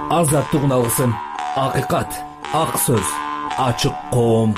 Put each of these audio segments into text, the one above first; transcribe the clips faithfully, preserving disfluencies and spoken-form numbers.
азаттыгын алсын. Акыйкат, ак сөз, ачык коом.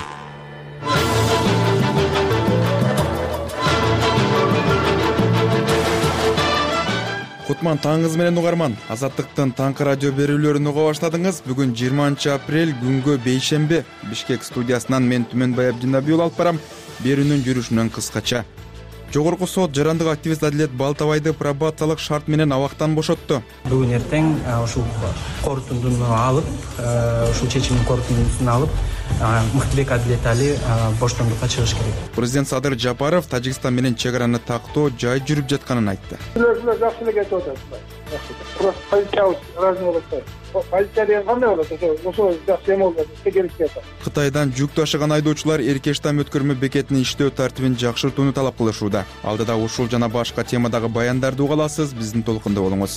Кутман таңыңыз менен угарман. Азаттыктын таңкы радио берүүлөрүн уга баштадыңыз. Бүгүн жыйырманчы апрель күнгө бейшемби. Бишкек студиясынан мен Түмөнбай Абдинабиул алып барам. Берүүнүн жүрүшүнөн кыскача. Жогорку сот жарандык активист Адилет Балтабайды пробациялык шарт менен абактан бошотту. Бүгүн эртең ушул корутундуну алып, ушул чечимдин корутундусун алып, Мыктыбек Адилет Али боштондукка чыгыш керек. Президент Садыр Жапаров Тажикстан менен чек араны тактоо жай жүрүп жатканын айтты. Жакшы эле кетип атат. Просто полиция разный болот. Полиция деген кандай болот? Ошо жакшы эме болот, тегеришти атат. Кытайдан жүк ташыган айдоочулар Эркештам өткөрмө бекетинин иштөө тартибин жакшыртууну талап кылышууда. Алдыда ушул жана башка темадагы баяндарды угаласыз, биздин толкунда болуңуз.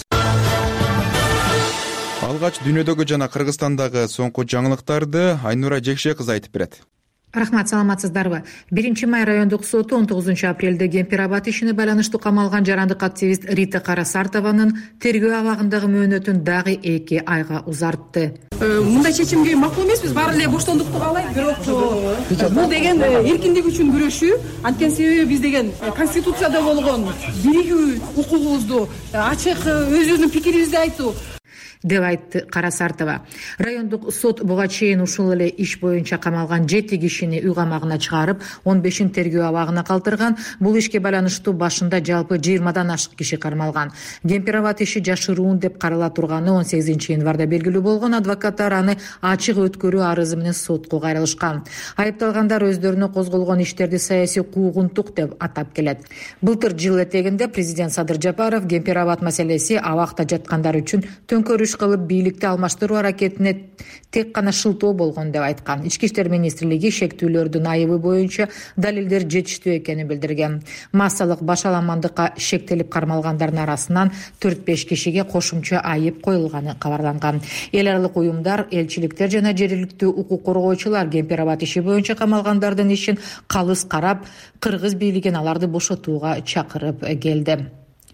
Алгач дүйнөдөгү жана Кыргызстандагы соңку жаңылыктарды Айнура Жекше кызы айтып берет. Рахмат, саламатсыздарбы? биринчи май райондук соту он тогузунчу апрелде Кемпир-Абад ишине байланыштуу камалган жарандык активист Рита Карасартованын тергөө абагындагы мөөнөтүн дагы эки айга узартты. Мындай чечимге макул эмеспиз, баары эле боштондукту каалайт, бирок бул деген эркиндик үчүн күрөшүү. Анткени себеби биз деген конституцияда болгон биригүү укугубузду ачык өзүбүздүн пикирибизди айтуу деп айтты Карасартова. Райондук сот буга чейин ушул эле иш боюнча камалган жети кишини үй камагына чыгарып, он бешин тергөө абагына калтырган. Бул ишке байланыштуу башында жалпы жыйырмадан ашык киши кармалган. Кемпир-Абад иши жашыруун деп карала турганы он сегизинчи январда белгилүү болгон. Адвокаттар аны ачык өткөрүү арызы менен сотко кайрылышкан. Айыпталгандар өздөрүнө козголгон иштерди саясий куугунтук деп атап келет. Былтыр жыл этегинде президент Садыр Жапаров Кемпир-Абад маселеси абакта жаткандар үчүн төңкөрүш кылып бийликти алмаштыруу аракетине тек гана шылтоо болгон деп айткан. Ички иштер министрлиги шектүүлөрдүн айыбы боюнча далилдер жетиштүү экенин билдирген. Массалык башаламандыкка шектелип кармалгандардын арасынан төрт беш кишиге кошумча айып коюлганы кабарланган. Эл аралык уюмдар, элчиликтер жана жергиликтүү укук коргоочулар Кемпир-Абад иши боюнча камалгандардын ишин калыс карап, кыргыз бийлигин аларды бошотууга чакырып келди.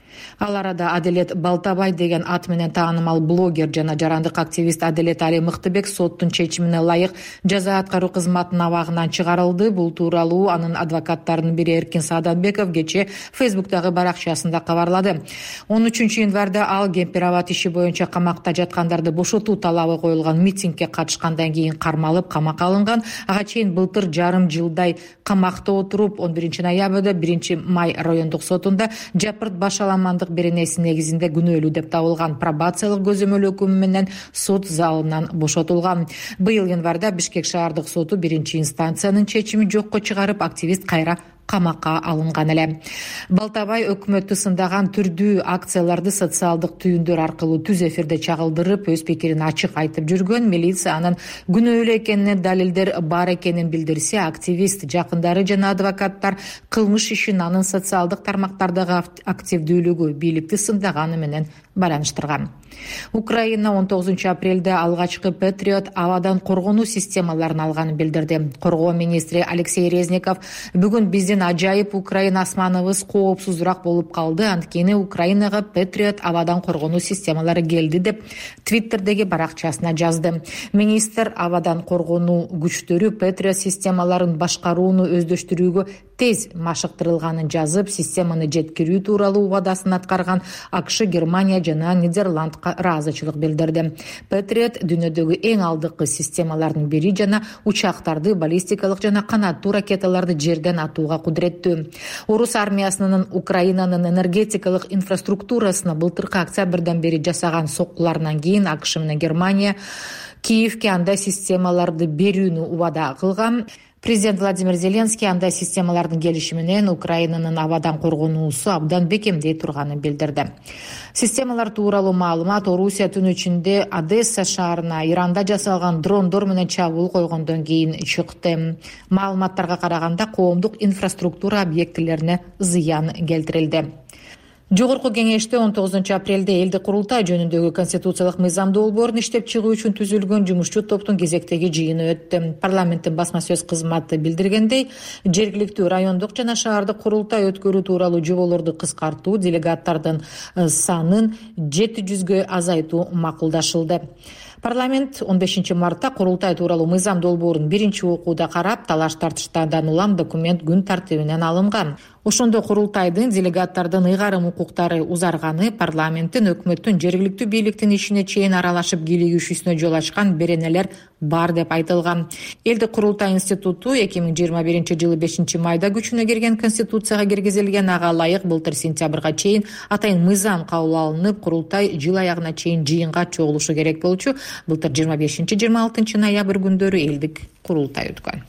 Ал арада Адилет Балтабай деген ат менен таанымал блогер жана жарандык активист Адилет Али Мыктыбек соттун чечимине ылайык жаза аткаруу кызматынын абагынан чыгарылды. Бул тууралуу анын адвокаттарынын бири Эркин Сааданбеков кечээ Фейсбуктагы баракчасында кабарлады. он үчүнчү январда ал Кемпир-Абад иши боюнча камакта жаткандарды бошотуу талабы коюлган митингге катышкандан кийин кармалып камакка алынган. Ага чейин былтыр жарым жылдай камакта отуруп, он биринчи ноябрда биринчи май райондук сотунда жапырт башаламандык беренеси негизинде күнөөлүү деп табылган. Пробациялык көзөмөл өкүмү менен сот залынан бошотулган. Быйыл январда Бишкек шаардык соту биринчи инстанциянын чечими жокко чыгарып, активист кайра камакка алынган эле. Балтабай өкмөттү сындаган түрдүү акцияларды социалдык түйүндөр аркылуу түз эфирде чагылдырып, өз пикирин ачык айтып жүргөн. Милиция анын күнөөлүү экенине далилдер бар экенин билдирсе, активист жакындары жана адвокаттар кылмыш ишин анын социалдык тармактардагы активдүүлүгү, бийликти сындаганы менен байланыштырган. Украина он тогузунчу апрелде алгачкы Патриот абадан коргонуу системаларын алганын билдирди. Коргоо министри Алексей Резников бүгүн биздин ажайып Украина асманыбыз коопсузураак болуп калды, анткени Украинага Патриот абадан коргонуу системалары келди деп Твиттердеги баракчасына жазды. Министр абадан коргонуу күчтөрү Патриот системаларын башкарууну өздөштүрүүгө тез машыктырылганын жазып, системаны жеткирүү тууралуу убадасын аткарган АКШ, Германия жана Нидерландка ыраазычылык билдирди. Патриот дүйнөдөгү эң алдыңкы системалардын бири жана учактарды, баллистикалык жана канаттуу ракеталарды жерден атууга кудуреттүү. Орус армиясынын Украинанын энергетикалык инфраструктурасына былтыркы октябрдан бери жасаган соккуларынан кийин АКШ менен Германия Киевке андай системаларды берүүнү убада кылган. Президент Владимир Зеленский андай системалардын келиши менен Украинанын абадан коргонуусу абдан бекемдей турганын билдирди. Системалар тууралуу маалымат Орусия түнү ичинде Одесса шаарына Иранда жасалган дрондор менен чабуул койгондон кийин чыкты. Маалыматтарга караганда коомдук инфраструктура объектилерине зыян келтирилди. Жогорку кеңеште он тогузунчу апрелде элдик курултай жөнүндөгү конституциялык мыйзам долбоорун иштеп чыгуу үчүн түзүлгөн жумушчу топтун кезектеги жыйыны өттү. Парламенттин басма сөз кызматы билдиргендей, жергиликтүү райондук жана шаардык курултай өткөрүү тууралуу жоболорду кыскартуу, делегаттардын санын жети жүзгө азайтуу макулдашылды. Парламент он бешинчи мартта курултай тууралуу мыйзам долбоорун биринчи окууда карап, талаш тартыштардан улам документ күн тартибинен алынган. Ошондо курултайдын делегаттардын ыйгарым укуктары узарганы, парламенттин, өкмөттүн, жергиликтүү бийликтин ишине чейин аралашып кийлигишүүсүнө жол ачкан беренелер бар деп айтылган. Элдик курултай институту эки миң жыйырма биринчи жылы бешинчи майда күчүнө кирген конституцияга киргизилген, ага ылайык былтыр сентябрга чейин атайын мыйзам кабыл алынып, курултай жыл аягына чейин жыйынга чогулушу керек болчу. Былтыр жыйырма бешинчи жыйырма алтынчы ноябрь күндөрү элдик курултай өткөн.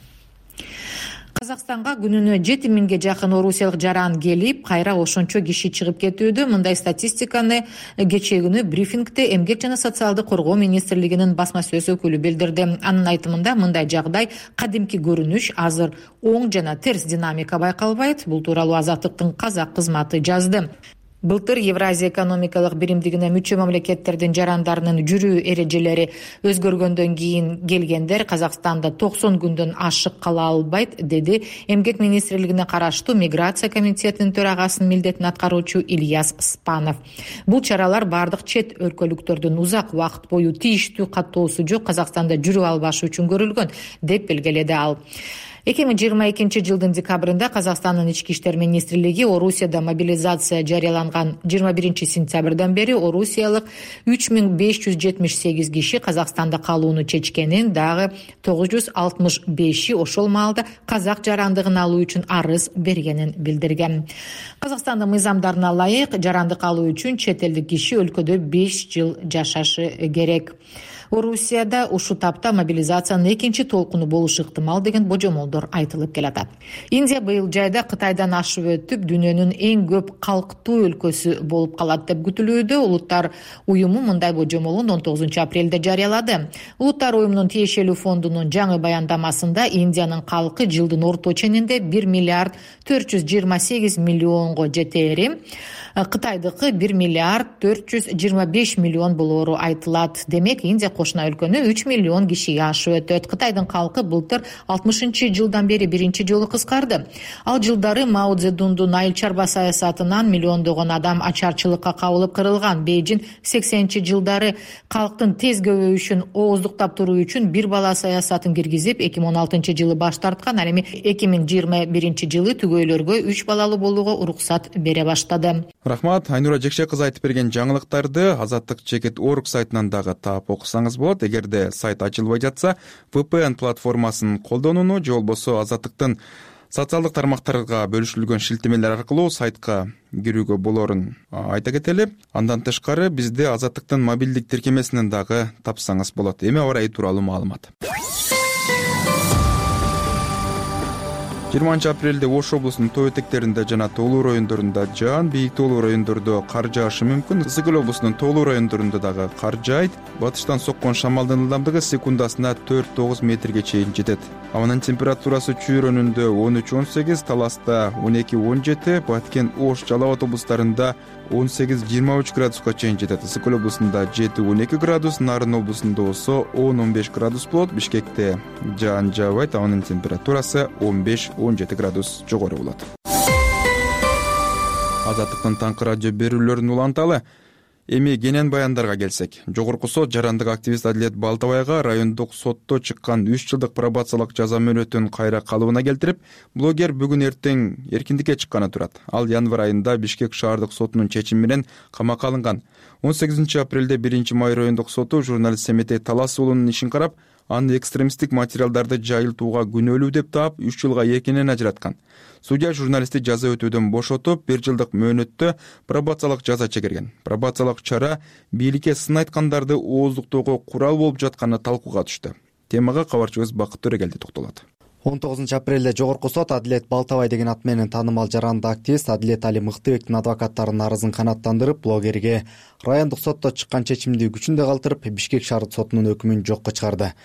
Казакстанга күнүнө жети миңге жакын орусиялык жаран келип, кайра ошончо киши чыгып кетүүдө. Мындай статистиканы кечээ күнү брифингде Эмгек жана социалдык коргоо министрлигинин басма сөз өкүлү билдирди. Анын айтымында, мындай жагдай кадимки көрүнүш, азыр оң жана терс динамика байкалбайт. Бул тууралуу Азаттыктын казак кызматы жазды. Былтыр Евразия экономикалык биримдигине мүчө мамлекеттердин жарандарынын жүрүү эрежелери өзгөргөндөн кийин келгендер Казакстанда токсон күндөн ашык кала албайт, деди Эмгек министрлигине караштуу миграция комитетинин төрагасынын милдетин аткаруучу Ильяс Спанов. Бул чаралар бардык чет өлкөлүктөрдүн узак убакыт бою тийиштүү каттоосу жок Казакстанда жүрүп албашы үчүн көрүлгөн, деп белгиледи ал. эки миң жыйырма экинчи жылдын декабрында Казакстандын ички иштер министрлиги Орусияда мобилизация жарыяланган жыйырма биринчи сентябрдан бери орусиялык үч миң беш жүз жетимиш сегиз киши Казакстанда калууну чечкенин, дагы тогуз жүз алтымыш беши ошол маалда казак жарандыгын алуу үчүн арыз бергенин билдирген. Казакстандын мыйзамдарына ылайык жарандык алуу үчүн чет элдик киши өлкөдө беш жыл жашашы керек. Орусияда ушу тапта мобилизациянын экинчи толкуну болушу ыктымал деген божомолдор айтылып келатат. Индия быйыл жайда Кытайдан ашып өтүп, дүйнөнүн эң көп калктуу өлкөсү болуп калат деп күтүлүүдө. Улуттар уюму мындай божомолун он тогузунчу апрелде жарыялады. Улуттар уюмунун тиешелүү фондунун жаңы баяндамасында Индиянын калкы жылдын орто ченинде бир миллиард төрт жүз жыйырма сегиз миллионго жетери, Кытайдыкы бир миллиард төрт жүз жыйырма беш миллион болоору айтылат. Демек, Индия кошуна өлкөнү үч миллион кишиге ашып өтөт. Кытайдын калкы былтыр алтымышынчы жылдан бери биринчи жолу кыскарды. Ал жылдары Мао Цзэдундун айыл чарба саясатынан миллиондогон адам ачарчылыкка кабылып кырылган. Бейжин сексенинчи жылдары калктын тез көбөйүшүн ооздуктап туруу үчүн бир бала саясатын киргизип, эки миң он алтынчы жылы баш тарткан. Ал эми эки миң жыйырма биринчи жылы түгөйлөргө үч балалуу болууга уруксат бере баштады. Рахмат, Айнура Жекше кызы айтып берген жаңылыктарды Азаттык чекит точка орг сайтынан дагы таап окусаңыз болот. Эгерде сайт ачылбай жатса, ви пи эн платформасын колдонууну же болбосо Азаттыктын социалдык тармактарга бөлүшүлгөн шилтемелер аркылуу сайтка кирүүгө болоорун айта кетели. Андан тышкары бизде Азаттыктын мобилдик тиркемесинен дагы тапсаңыз болот. Эми аба ырайы тууралуу маалымат. жыйырманчы апрелде Ош облусунун тоо этектеринде жана тоолуу райондорунда жаан, бийик тоолуу райондордо кар жаашы мүмкүн. Ысык көл облусунун тоолуу райондорунда дагы кар жаайт. Батыштан соккон шамалдын ылдамдыгы секундасына төрт тогуз метрге чейин жетет. Абанын температурасы Чүйрөнүндө он үч он сегиз, Таласта он эки он жети, Баткен, Ош, Жалал Абад облустарында он сегиз жыйырма үч градуска чейин жетет. Ысык көл облусунда жети он эки градус, Нарын облусунда болсо он он беш градус болот. Бишкекте жаан жаабайт, абанын температурасы он беш он жети градус жогору болот. Азаттыктын таңкы радио берүүлөрүн уланталы. Эми кенен баяндарга келсек, жогорку сот жарандык активист Адилет Балтабайга райондук сотто чыккан үч жылдык пробациялык жаза мөөнөтүн кайра калыбына келтирип, блогер бүгүн эртең эркиндикке чыкканы турат. Ал январь айында Бишкек шаардык сотунун чечими менен камакка алынган. он сегизинчи апрелде биринчи май райондук соту журналист Семетей Талас уулунун ишин карап, аны экстремисттик материалдарды жайылтууга күнөөлүү деп таап, үч жылга эркинен ажыраткан. Судья журналистти жаза өтүүдөн бошотуп, бир жылдык мөөнөттө пробациялык жаза чегерген. Пробациялык чара бийликке сын айткандарды ооздуктоого курал болуп жатканы талкууга түштү. Темага кабарчыбыз Бакыт Төрөгелди токтолот. он тогузунчу апрелде жогорку сот Адилет Балтабай деген ат менен таанымал жаранды активист Адилет Али Мыктыбектин адвокаттарынын арызын канааттандырып, блогерге райондук сотто чыккан чечимди күчүндө калтырып, Бишкек шаардык сотунун өкүмүн жокко чыгарды.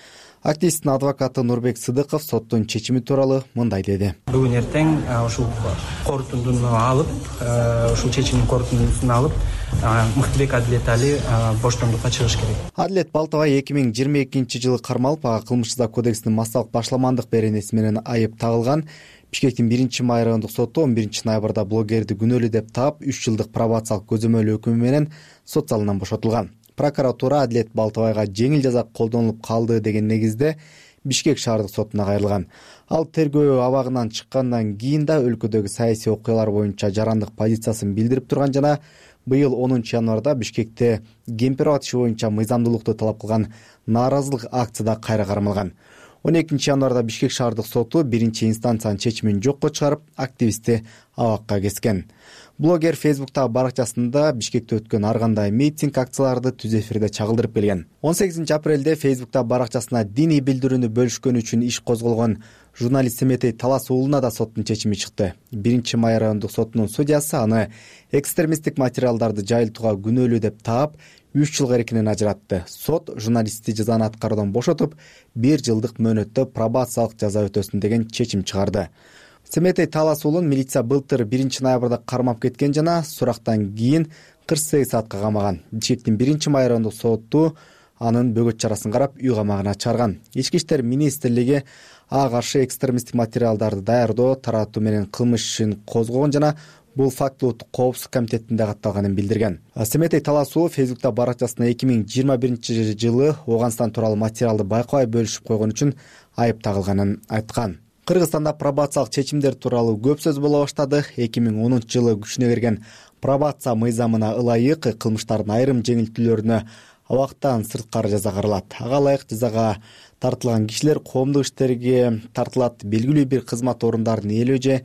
Активисттин адвокаты Нурбек Сыдыков соттун чечими тууралуу мындай деди. Бүгүн эртең ушул корутундуну алып, ушул чечимдин корутундусун алып, Мыктыбек Адилет Али боштондукка чыгыш керек. Адилет Балтабай эки миң жыйырма экинчи жылы кармалып, ага кылмыш жаза кодексинин массалык башламандык беренеси менен айып тагылган. Бишкектин биринчи май райондук соту он биринчи ноябрда блогерди күнөөлүү деп таап, үч жылдык пробациялык көзөмөл өкүмү менен сот залынан бошотулган. Прокуратура Адилет Балтабайга жеңил жаза колдонулуп калды деген негизде Бишкек шаардык сотуна кайрылган. Ал тергөө абагынан чыккандан кийин да өлкөдөгү саясий окуялар боюнча жарандык позициясын билдирип турган жана быйыл онунчу январда Бишкекте кемпир ат иши боюнча мыйзамдуулукту талап кылган нааразылык акцияда кайра кармалган. он экинчи январда Бишкек шаардык соту биринчи инстанциянын чечимин жокко чыгарып, активистти абакка кескен. Блогер Фейсбуктагы баракчасында Бишкекте өткөн ар кандай митинг акцияларды түз эфирде чагылдырып келген. он сегизинчи апрелде Фейсбуктагы баракчасына диний билдирүүнү бөлүшкөн үчүн иш козголгон журналист Семетей Талас уулуна да соттун чечими чыкты. биринчи май райондук сотунун судьясы аны экстремисттик материалдарды жайылтууга күнөөлүү деп таап, үч жылга эркинен ажыратты. Сот журналистти жазаны аткаруудан бошотуп, бир жылдык мөөнөттө пробациялык жаза өтөсүн деген чечим чыгарды. Семетей Талас уулун милиция былтыр биринчи ноябрда кармап кеткен жана сурактан кийин кырк сегиз саатка камаган. Бишкектин биринчи май райондук соту анын бөгөт чарасын карап, үй камагына чыгарган. Ички иштер министрлиги ага каршы экстремисттик материалдарды даярдоо, таратуу менен кылмыш ишин козгогон жана бул факт улуттук коопсуздук комитетинде катталганын билдирген. Семетей Талас уулу Фейсбукта баракчасына эки миң жыйырма биринчи жылы Ооганстан тууралуу материалды байкабай бөлүшүп койгон үчүн айып тагылганын айткан. Кыргызстанда пробациялык чечимдер тууралуу көп сөз боло баштады. эки миң онунчу жылы күчүнө кирген пробация мыйзамына ылайык кылмыштардын айрым жеңилтүүлөрүнө абактан сырткары жаза каралат. Ага ылайык жазага тартылган кишилер коомдук иштерге тартылат, белгилүү бир кызмат орундарын ээлөө же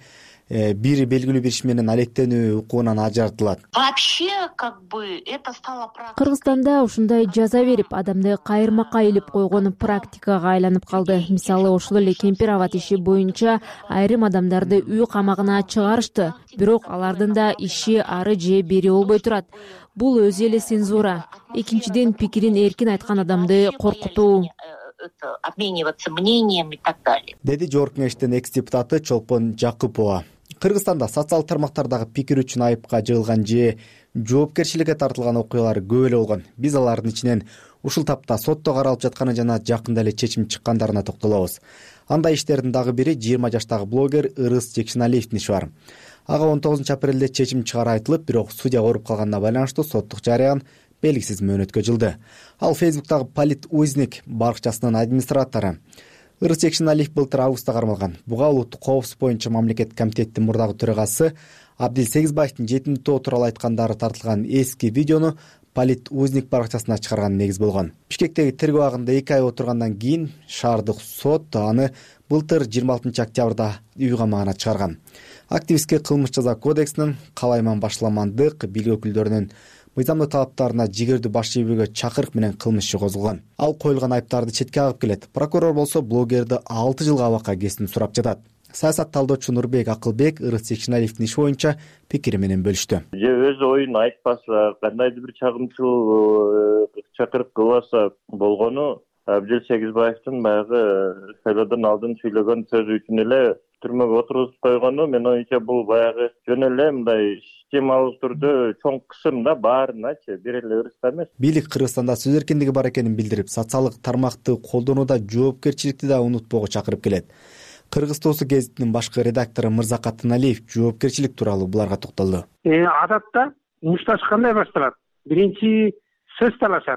бир белгилүү бир иш менен алектенүү укугунан ажыратылат. Вообще, как бы, это стало практикой. Кыргызстанда ушундай жаза берип, адамды кайырмакка илип койгон практикага айланып калды. Мисалы, ошол эле кемпир абат иши боюнча айрым адамдарды үй камагына чыгарышты. Бирок алардын да иши ары же бери болбой турат. Бул өзү эле цензура. Экинчиден, пикирин эркин айткан адамды коркутуу. Обмениваться мнением и так далее. Деди Жогорку Кеңештин экс-депутаты Чолпон Жакупова. Кыргызстанда социалдык тармактардагы пикир үчүн айыпка жыгылган же жоопкерчиликке тартылган окуялар көп эле болгон. Биз алардын ичинен ушул тапта сотто каралып жатканы жана жакында эле чечим чыккандарына токтолобуз. Андай иштердин дагы бири жыйырма жаштагы блогер Ырыс Жекшеналиевдин иши бар. Ага он тогузунчу апрелде чечим чыгары айтылып, бирок судья ооруп калганына байланыштуу соттук жарыян белгисиз мөөнөткө жылды. Ал Фейсбуктагы Полит Узник баракчасынын администратору. Ырыс Жекшеналиев былтыр августта кармалган. Буга улуттук коопсуздук боюнча мамлекеттик комитеттин мурдагы төрагасы Абдил Сегизбаевдин жетимдүү тоо тууралуу айткандары тартылган эски видеону Полит Узник баракчасына чыгарган негиз болгон. Бишкектеги тергөө абагында эки ай отургандан кийин шаардык сот аны былтыр жыйырма алтынчы октябрда үй камагына чыгарган. Активистке кылмыш жаза кодексинин калайман башламандык билги өкүлдөрүнүн мыйзамдуу талаптарына жигердүү баш ийүүгө чакырык менен кылмыш иши козголгон. Ал коюлган айыптарды четке агып келет. Прокурор болсо блогерди алты жылга абакка кесүүнү сурап жатат. Саясат талдоочу Нурбек Акылбек Ырыс Жекшеналиевдин иши боюнча пикири менен бөлүштү. Же өз оюн айтпаса, кандайдыр бир чагымчыл чакырык кылбаса болгону Абдил Сегизбаевдин баягы шайлоодон алдын сүйлөгөн сөзү үчүн эле түрмөгө отургузуп койгону мен оюмча бул баягы жөн эле мындай системалык түрдө чоң кысымда баарыначы бир эле ырыста эмес. Бийлик Кыргызстанда сөз эркиндиги бар экенин билдирип, социалдык тармакты колдонууда жоопкерчиликти да унутпоого чакырып келет. Кыргыз тоосу гезитинин башкы редактору Мырзакат Тыналиев жоопкерчилик тууралуу буларга токтолду. Адатта мушташ кандай башталат? Биринчи сөз талашат.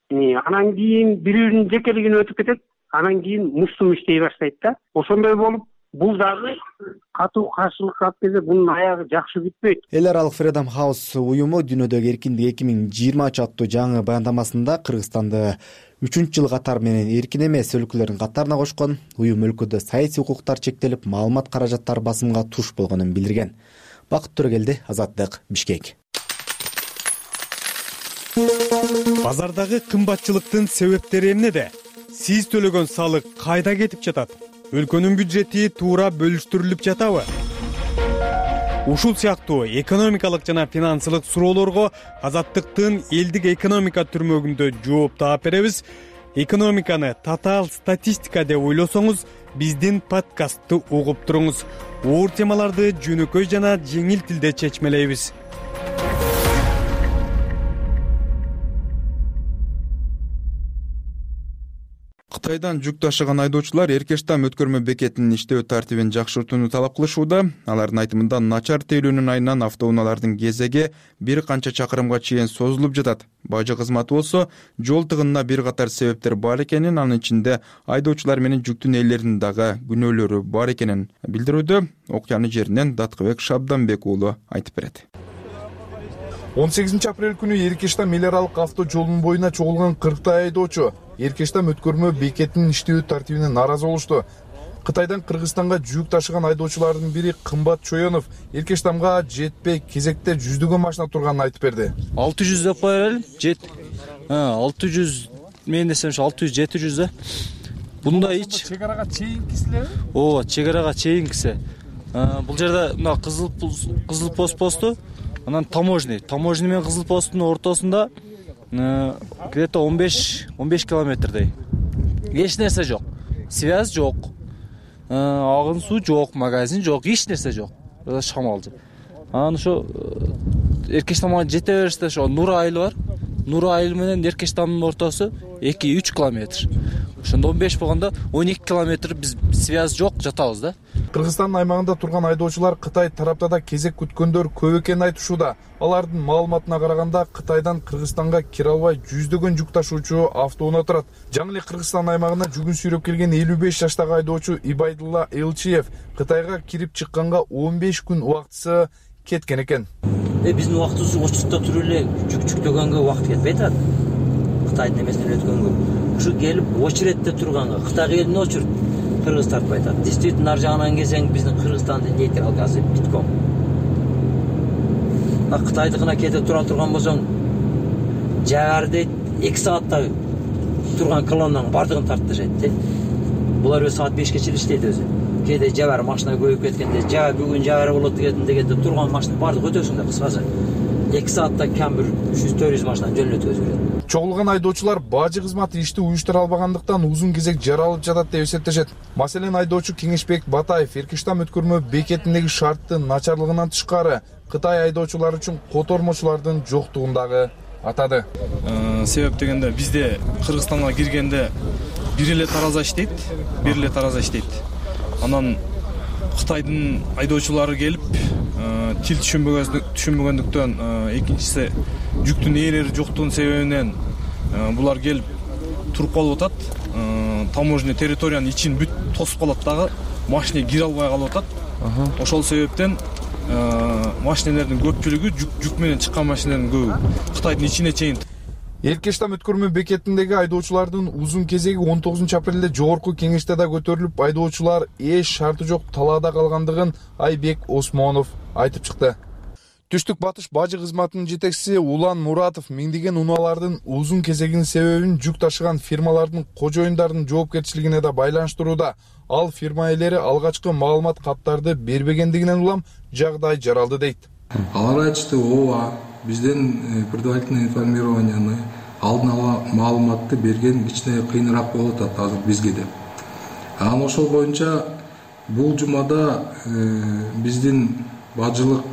Анан кийин бирөөнүн жекелигине өтүп кетет, анан кийин муштум иштей баштайт да. Ошондой болуп, бул дагы катуу каршылыкка алып келсе, бунун аягы жакшы бүтпөйт. Эл аралык Freedom House уюму дүйнөдөгү эркиндик эки миң жыйырма үч аттуу жаңы баяндамасында Кыргызстанды үчүнчү жыл катар менен эркин эмес өлкөлөрдүн катарына кошкон. Уюм өлкөдө саясий укуктар чектелип, маалымат каражаттары басымга туш болгонун билдирген. Бакыт Төрөгелди, Азаттык, Бишкек. Базардагы кымбатчылыктын себептери эмнеде? Сиз төлөгөн салык кайда кетип жатат? Өлкөнүн бюджети туура бөлүштүрүлүп жатабы? Ушул сыяктуу экономикалык жана финансылык суроолорго Азаттыктын элдик экономика түрмөгүндө жооп таап беребиз. экономиканы татаал статистика деп ойлосоңуз биздин подкастты угуп туруңуз. Оор темаларды жөнөкөй жана жеңил тилде чечмелейбиз. Кытайдан жүк ташыган айдоочулар Эркештам өткөрмө бекетинин иштөө тартибин жакшыртууну талап кылышууда. Алардын айтымында начар тейлөөнүн айынан автоунаалардын кезеги бир канча чакырымга чейин созулуп жатат. Бажы кызматы болсо жол тыгынына бир катар себептер бар экенин, анын ичинде айдоочулар менен жүктүн ээлеринин дагы күнөөлөрү бар экенин билдирүүдө. Окуяны жеринен Даткыбек Шабданбек уулу айтып берет. он сегизинчи апрель күнү Эркештам эл аралык авто жолунун боюна чогулган кырктай айдоочу Эркештам өткөрмө бекетинин иштөө тартибине нааразы болушту. Кытайдан Кыргызстанга жүк ташыган айдоочулардын бири Кымбат Чоенов Эркештамга жетпей кезекте жүздөгөн машина турганын айтып берди. алты жүз деп кое берели, жет. алты жүз, мен десем ушу алты жүз жети жүз да. Бунда эч чек арага чейинкисилер? Ооба, чек арага чейинкиси. Бул жерде мына кызыл кызыл пост посту, анан таможный, таможный менен кызыл посттун ортосунда где-то он беш километрдей. Эч нерсе жок. Связь жок. Агын суу жок, магазин жок, эч нерсе жок. Шамалчы. Анан ошо Эркештамга жете бериште ошо Нур айыл бар. Нур айыл менен Эркештамдын ортосу эки үч километр. Ошондо он беш болгондо он эки километр биз связь жок, жатабыз да. Кыргызстан аймагында турган айдоочулар Кытай тарапта да кезек күткөндөр көп экенин айтышууда. Алардын маалыматына караганда Кытайдан Кыргызстанга кире албай жүздөгөн жүк ташуучу автоунаа турат. Жаңы эле Кыргызстан аймагына жүгүн сүйрөп келген элүү беш жаштагы айдоочу Ибайдулла Элчиев Кытайга кирип чыкканга он беш күн убактысы кеткен экен. Э биздин убактыбыз очеркто туруп эле жүк жүктөгөнгө убакыт кетпей атат. Кытайдын эмесинен өткөнгө. Ушу келип очередте турганга Кытайга элдин очерет Кыргыз тартпай атат. Действительно ар жагынан келсең биздин Кыргызстандын нейтралкасы битком. А Кытайдыкына кете тура турган болсоң, жабарды эки саатта турган колоннанын бардыгын тарттырышат да. Булар өз саат бешке чейин иштейт өзү. Кээде жабар машина көбөйүп кеткенде, жаба бүгүн жабар болот дегенде турган машина бардыгы өтөсүң да кыскасы. эки саатта кем бир үч жүз төрт жүз машина жөнөтөп жүрөт. Чогулган айдоочулар бажы кызматы ишти уюштура албагандыктан узун кезек жаралып жатат деп эсептешет. Маселен, айдоочу Кеңешбек Батаев Эркештам өткөрмө бекетиндеги шарттын начарлыгынан тышкары Кытай айдоочулары үчүн котормочулардын жоктугундагы атады. Себеп дегенде бизде Кыргызстанга киргенде бир эле тараза иштейт, бир эле тараза иштейт. Анан Кытайдын айдоочулары келип, тил түшүнбөгөндүктөн, экинчиси жүктүн ээлери жоктугунун себебинен булар келип туруп калып атат. Таможный территориянын ичин бүт тосуп калат дагы, машина кире албай калып атат. Ошол себептен машинелердин көпчүлүгү жүк менен чыккан машинелердин көбү Кытайдын ичине чейин. Эркештам өткөрмө бекетиндеги айдоочулардын узун кезеги он тогузунчу апрелде жогорку кеңеште да көтөрүлүп, айдоочулар эч шарты жок талаада калгандыгын Айбек Осмонов айтып чыкты. Түштүк батыш бажы кызматынын жетекчиси Улан Муратов миңдеген унаалардын узун кезегинин себебин жүк ташыган фирмалардын кожоюндардын жоопкерчилигине да байланыштырууда. Ал фирма ээлери алгачкы маалымат каттарды бербегендигинен улам жагдай жаралды дейт. Алар айтышты, ооба, бизден предварительное информированияны, алдын ала маалыматты берген кичине кыйыныраак болуп атат азыр бизге деп. Анан ошол боюнча бул жумада биздин бажылык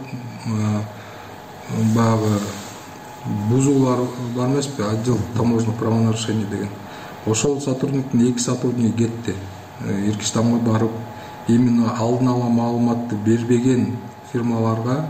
баягы бузуулар бар эмеспи, отдел таможенных правонарушений деген. Ошол сотрудниктин эки сотрудниги кетти. Эркештамга барып, именно алдын ала маалыматты бербеген фирмаларга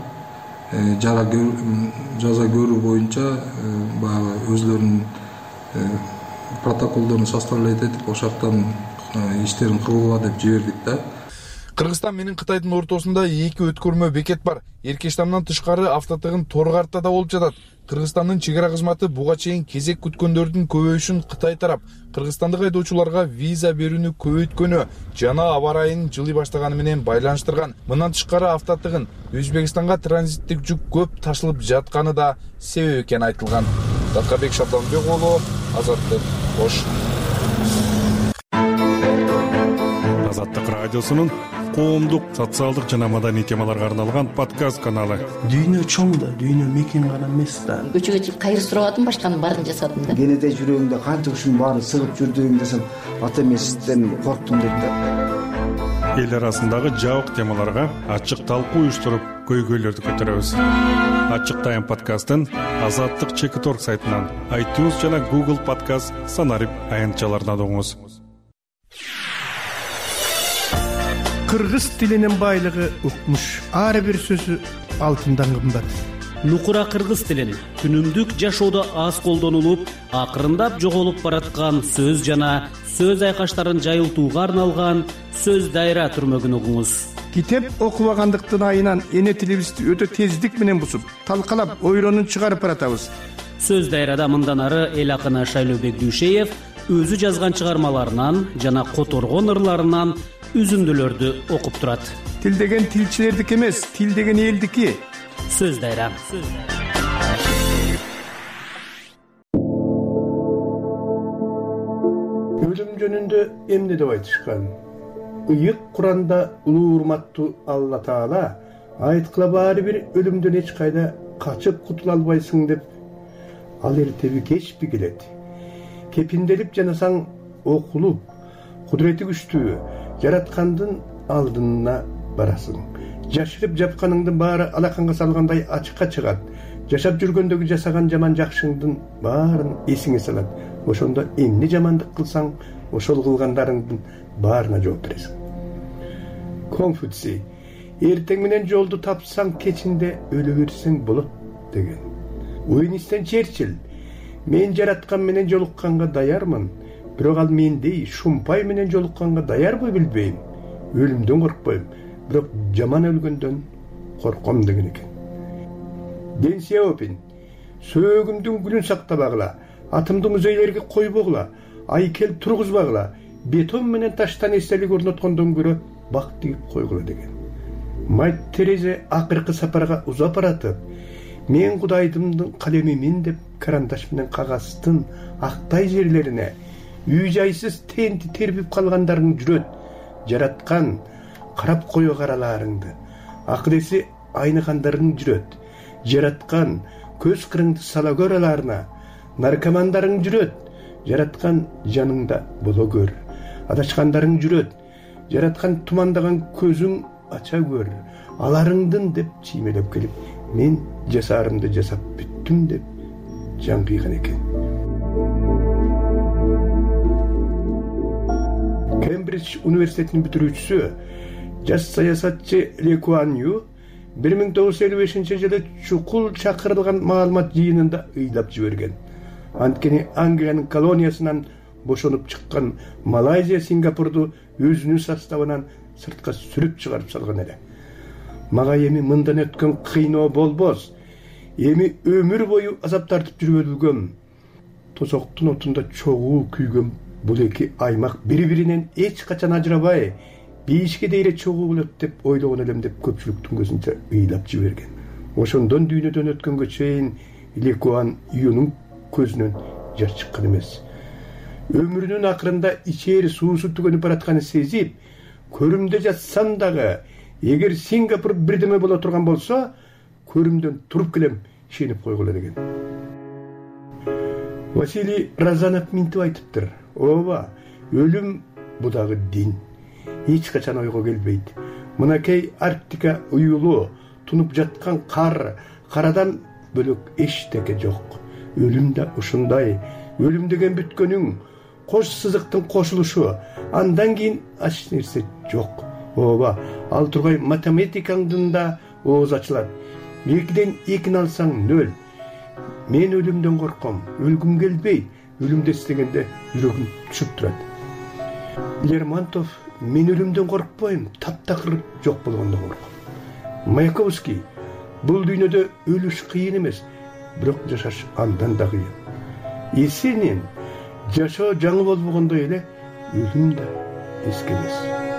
жаза көрүү боюнча баягы өзлөрүнүн протоколдорун составлять этип, ошол жактан иштерин кылгыла деп жибердик да. Кыргызстан менен Кытайдын ортосунда эки өткөрмө бекет бар. Эркештамдан тышкары автотыгын Торгартта да болуп жатат. Кыргызстандын чек ара кызматы буга чейин кезек күткөндөрдүн көбөйүшүн Кытай тарап кыргызстандык айдоочуларга виза берүүнү көбөйткөнү жана аба ырайынын жылый баштаганы менен байланыштырган. Мындан тышкары автотыгын Өзбекстанга транзиттик жүк көп ташылып жатканы да себеп экени айтылган. Даткыбек Шабданбек уулу, Азаттык, Ош. Азаттык радиосунун коомдук, социалдык жана маданий темаларга арналган подкаст каналы. Дүйнө чоң да, дүйнө мекен гана эмес да. Көчөгө чыгып кайыр сурабадым, башканын баарын жасадым да. Кенеде жүрөгүңдө канча ушунун баары сыгып жүрдүң десем, ата эмесизден корктум дейт да. Эл арасындагы жабык темаларга ачык талкуу уюштуруп, көйгөйлөрдү көтөрөбүз. Ачык Тайм подкастын Азаттык чекит точка орг сайтынан, iTunes жана Google подкаст санарип аянтчаларынан угуңуз. Кыргыз тилинин байлыгы укмуш. Ар бир сөзү алтындан кымбат. Нукура кыргыз тилин күнүмдүк жашоодо аз колдонулуп, акырындап жоголуп бараткан сөз жана сөз айкаштарын жайылтууга арналган сөз дайра түрмөгүн угуңуз. Китеп окубагандыктын айынан эне тилибизди өтө тездик менен бусуп, талкалап, ойронун чыгарып баратабыз. Сөз дайрада мындан ары эл акыны Шайлообек Дүйшеев өзү жазган чыгармаларынан жана которгон ырларынан үзүндүлөрдү окуп турат. Тил деген тилчилердики эмес, тил деген элдики. Сөз дайра. Өлүм жөнүндө эмне деп айтышкан? Ыйык Куранда улуу урматтуу Алла Таала айткыла баары бир өлүмдөн эч кайда качып кутула албайсың деп, ал эртеби кечпи келет. Кепинделип жанасаң окулуп, кудурети күчтүү жараткандын алдына барасың. Жашырып жапканыңдын баары алаканга салгандай ачыкка чыгат. Жашап жүргөндөгү жасаган жаман жакшыңдын баарын эсиңе салат. Ошондо эмне жамандык кылсаң, ошол кылгандарыңдын баарына жооп бересиң. Конфуций: эртең менен жолду тапсаң, кечинде өлө берсең болот деген. Уинстон Черчилль: мен жараткан менен жолукканга даярмын, бирок ал мендей шумпай менен жолукканга даярбы билбейм. Өлүмдөн коркпойм, бирок жаман өлгөндөн корком деген экен. Дэн Сяопин: сөөгүмдүн гүлүн сактабагыла, атымды музейлерге койбогула, айкел тургузбагыла, бетон менен таштан эстелик орноткондон көрө бак тигип койгула деген. Мать Терезе акыркы сапарга узап баратып, мен Кудайдымдын калемимин деп карандаш менен кагаздын актай жерлерине үй жайсыз тенти тербип калгандарың жүрөт. Жараткан карап кое караларыңды, акылеси айныгандарың жүрөт. Жараткан көз кырыңды сала көраларына, наркомандарың жүрөт. Жараткан жаныңда боло көр. Адашкандарың жүрөт. Жараткан тумандаган көзүң ача көр. Аларыңдын деп чиймелеп келип, мен жасарымды жасап бүттүм деп жан кыйган экен. Кембридж университетинин бүтүрүүчүсү, жаш саясатчы Ли Куан Ю бир миң тогуз жүз элүү бешинчи жылы чукул чакырылган маалымат жыйынында ыйлап жиберген. Анткени Англиянын колониясынан бошонуп чыккан Малайзия Сингапурду өзүнүн составынан сыртка сүрүп чыгарып салган эле. Мага эми мындан өткөн кыйноо болбос. Эми өмүр бою азап тартып жүрүп өлгөм. Тосоктун отунда чогуу күйгөн бул эки аймак бири-биринен эч качан ажырабай, бейишке дейре чогуу болот деп ойлогон элем деп көпчүлүктүн көзүнчө ыйлап жиберген. Ошондон дүйнөдөн өткөнгө чейин Ли Куан Юнун көзүнөн жаш чыккан эмес. Өмүрүнүн акырында ичери суусу түгөнүп баратканын сезип, көрүмдө жатсам дагы, эгер Сингапур бирдеме боло турган болсо, көрүмдөн туруп келем, ишенип койгула деген. Василий Разанов минтип айтыптыр: ооба, өлүм бу дагы дин. Эч качан ойго келбейт. Мынакей Арктика уюлу, тунуп жаткан кар, карадан бөлөк эчтеке жок. Өлүм да ушундай. Өлүм деген бүткөнүң, кош сызыктын кошулушу, андан кийин ач нерсе жок. Ооба, ал тургай математикаңдын да ооз ачылат. Экиден экини алсаң нөл. Мен өлүмдөн корком, өлгүм келбейт. Өлүмдү эстегенде жүрөгүм түшүп турат. Лермонтов: мен өлүмдөн коркпойм, таптакыр жок болгондон корком. Маяковский: бул дүйнөдө өлүш кыйын эмес, бирок жашаш андан да кыйын. Есенин: жашоо жаңы болбогондой эле, өлүм да эски эмес.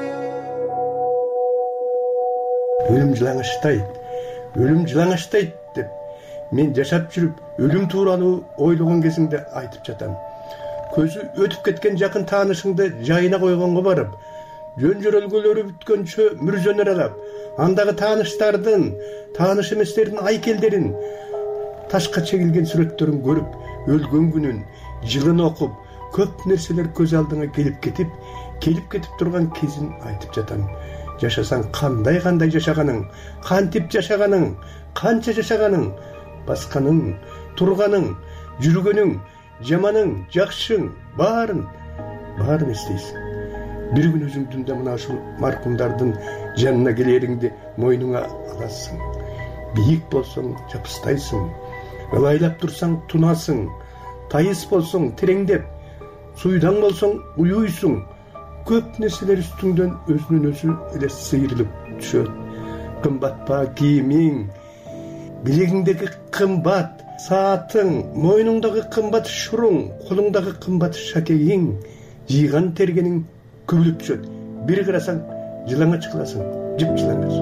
Өлүм жылаңаштайт, өлүм жылаңаштайт деп мен жашап жүрүп өлүм тууралуу ойлогон кезиңде айтып жатам. Көзү өтүп кеткен жакын таанышыңды жайына койгонго барып, жөн жөрөлгөлөрү бүткөнчө мүрзөнөр алап, андагы тааныштардын, тааныш эместердин айкелдерин, ташка чегилген сүрөттөрүн көрүп, өлгөн күнүн, жылын окуп, көп нерселер көз алдыңа келип кетип, келип кетип турган кезин айтып жатам. Жашасаң кандай-кандай жашаганың, кантип жашаганың, канча жашаганың, басканың, турганың, жүргөнүң, жаманың, жакшың, баарын, баарын эстейсиң. Бир күн өзүңдүн да мына ушул маркумдардын жанына келериңди мойнуңа аласың. Бийик болсоң жапыстайсың, ылайлап турсаң тунасың, тайыс болсоң тереңдеп, суйдаң болсоң уюйсуң. Көп нерселер үстүңдөн өзүнөн өзү эле сыйрылып түшөт. Кымбат па кийимиң, билегиңдеги кымбат саатың, мойнуңдагы кымбат шуруң, колуңдагы кымбат шакегиң, жыйган тергениң көбүлүп түшөт. Бир карасаң жылаңач кыласың, жып жылаңач.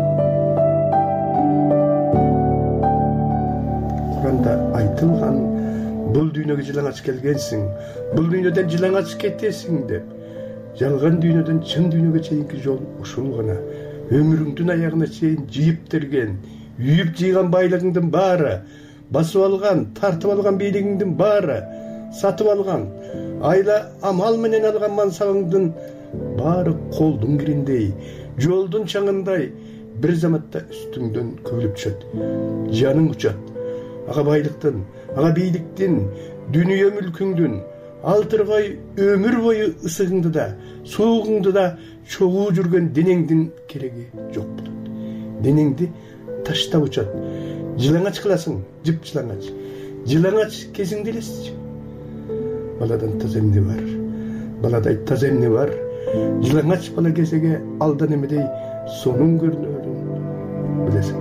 Куранда айтылган, бул дүйнөгө жылаңач келгенсиң, бул дүйнөдөн жылаңач кетесиң деп. Жалган дүйнөдөн чын дүйнөгө чейинки жол ушул гана. Өмүрүңдүн аягына чейин жыйып терген, үйүп жыйган байлыгыңдын баары, басып алган, тартып алган бийлигиңдин баары, сатып алган, айла амал менен алган мансабыңдын баары колдун кириндей, жолдун чаңындай бир заматта үстүңдөн көбүлүп түшөт. Жаның учат. Ага байлыктын, ага бийликтин, дүнүйө мүлкүңдүн, алтыргай өмүр бою ысыгыңды да, суугуңду да чогуу жүргөн денеңдин кереги жок болот. Денеңди таштап учат. Жылаңач кыласың, жып жылаңач. Жылаңач кезиңди элестичи. Баладан таза эмне бар? Баладай таза эмне бар? Жылаңач бала кезеге алдан эмедей сонун көрүнөрүн билесиң.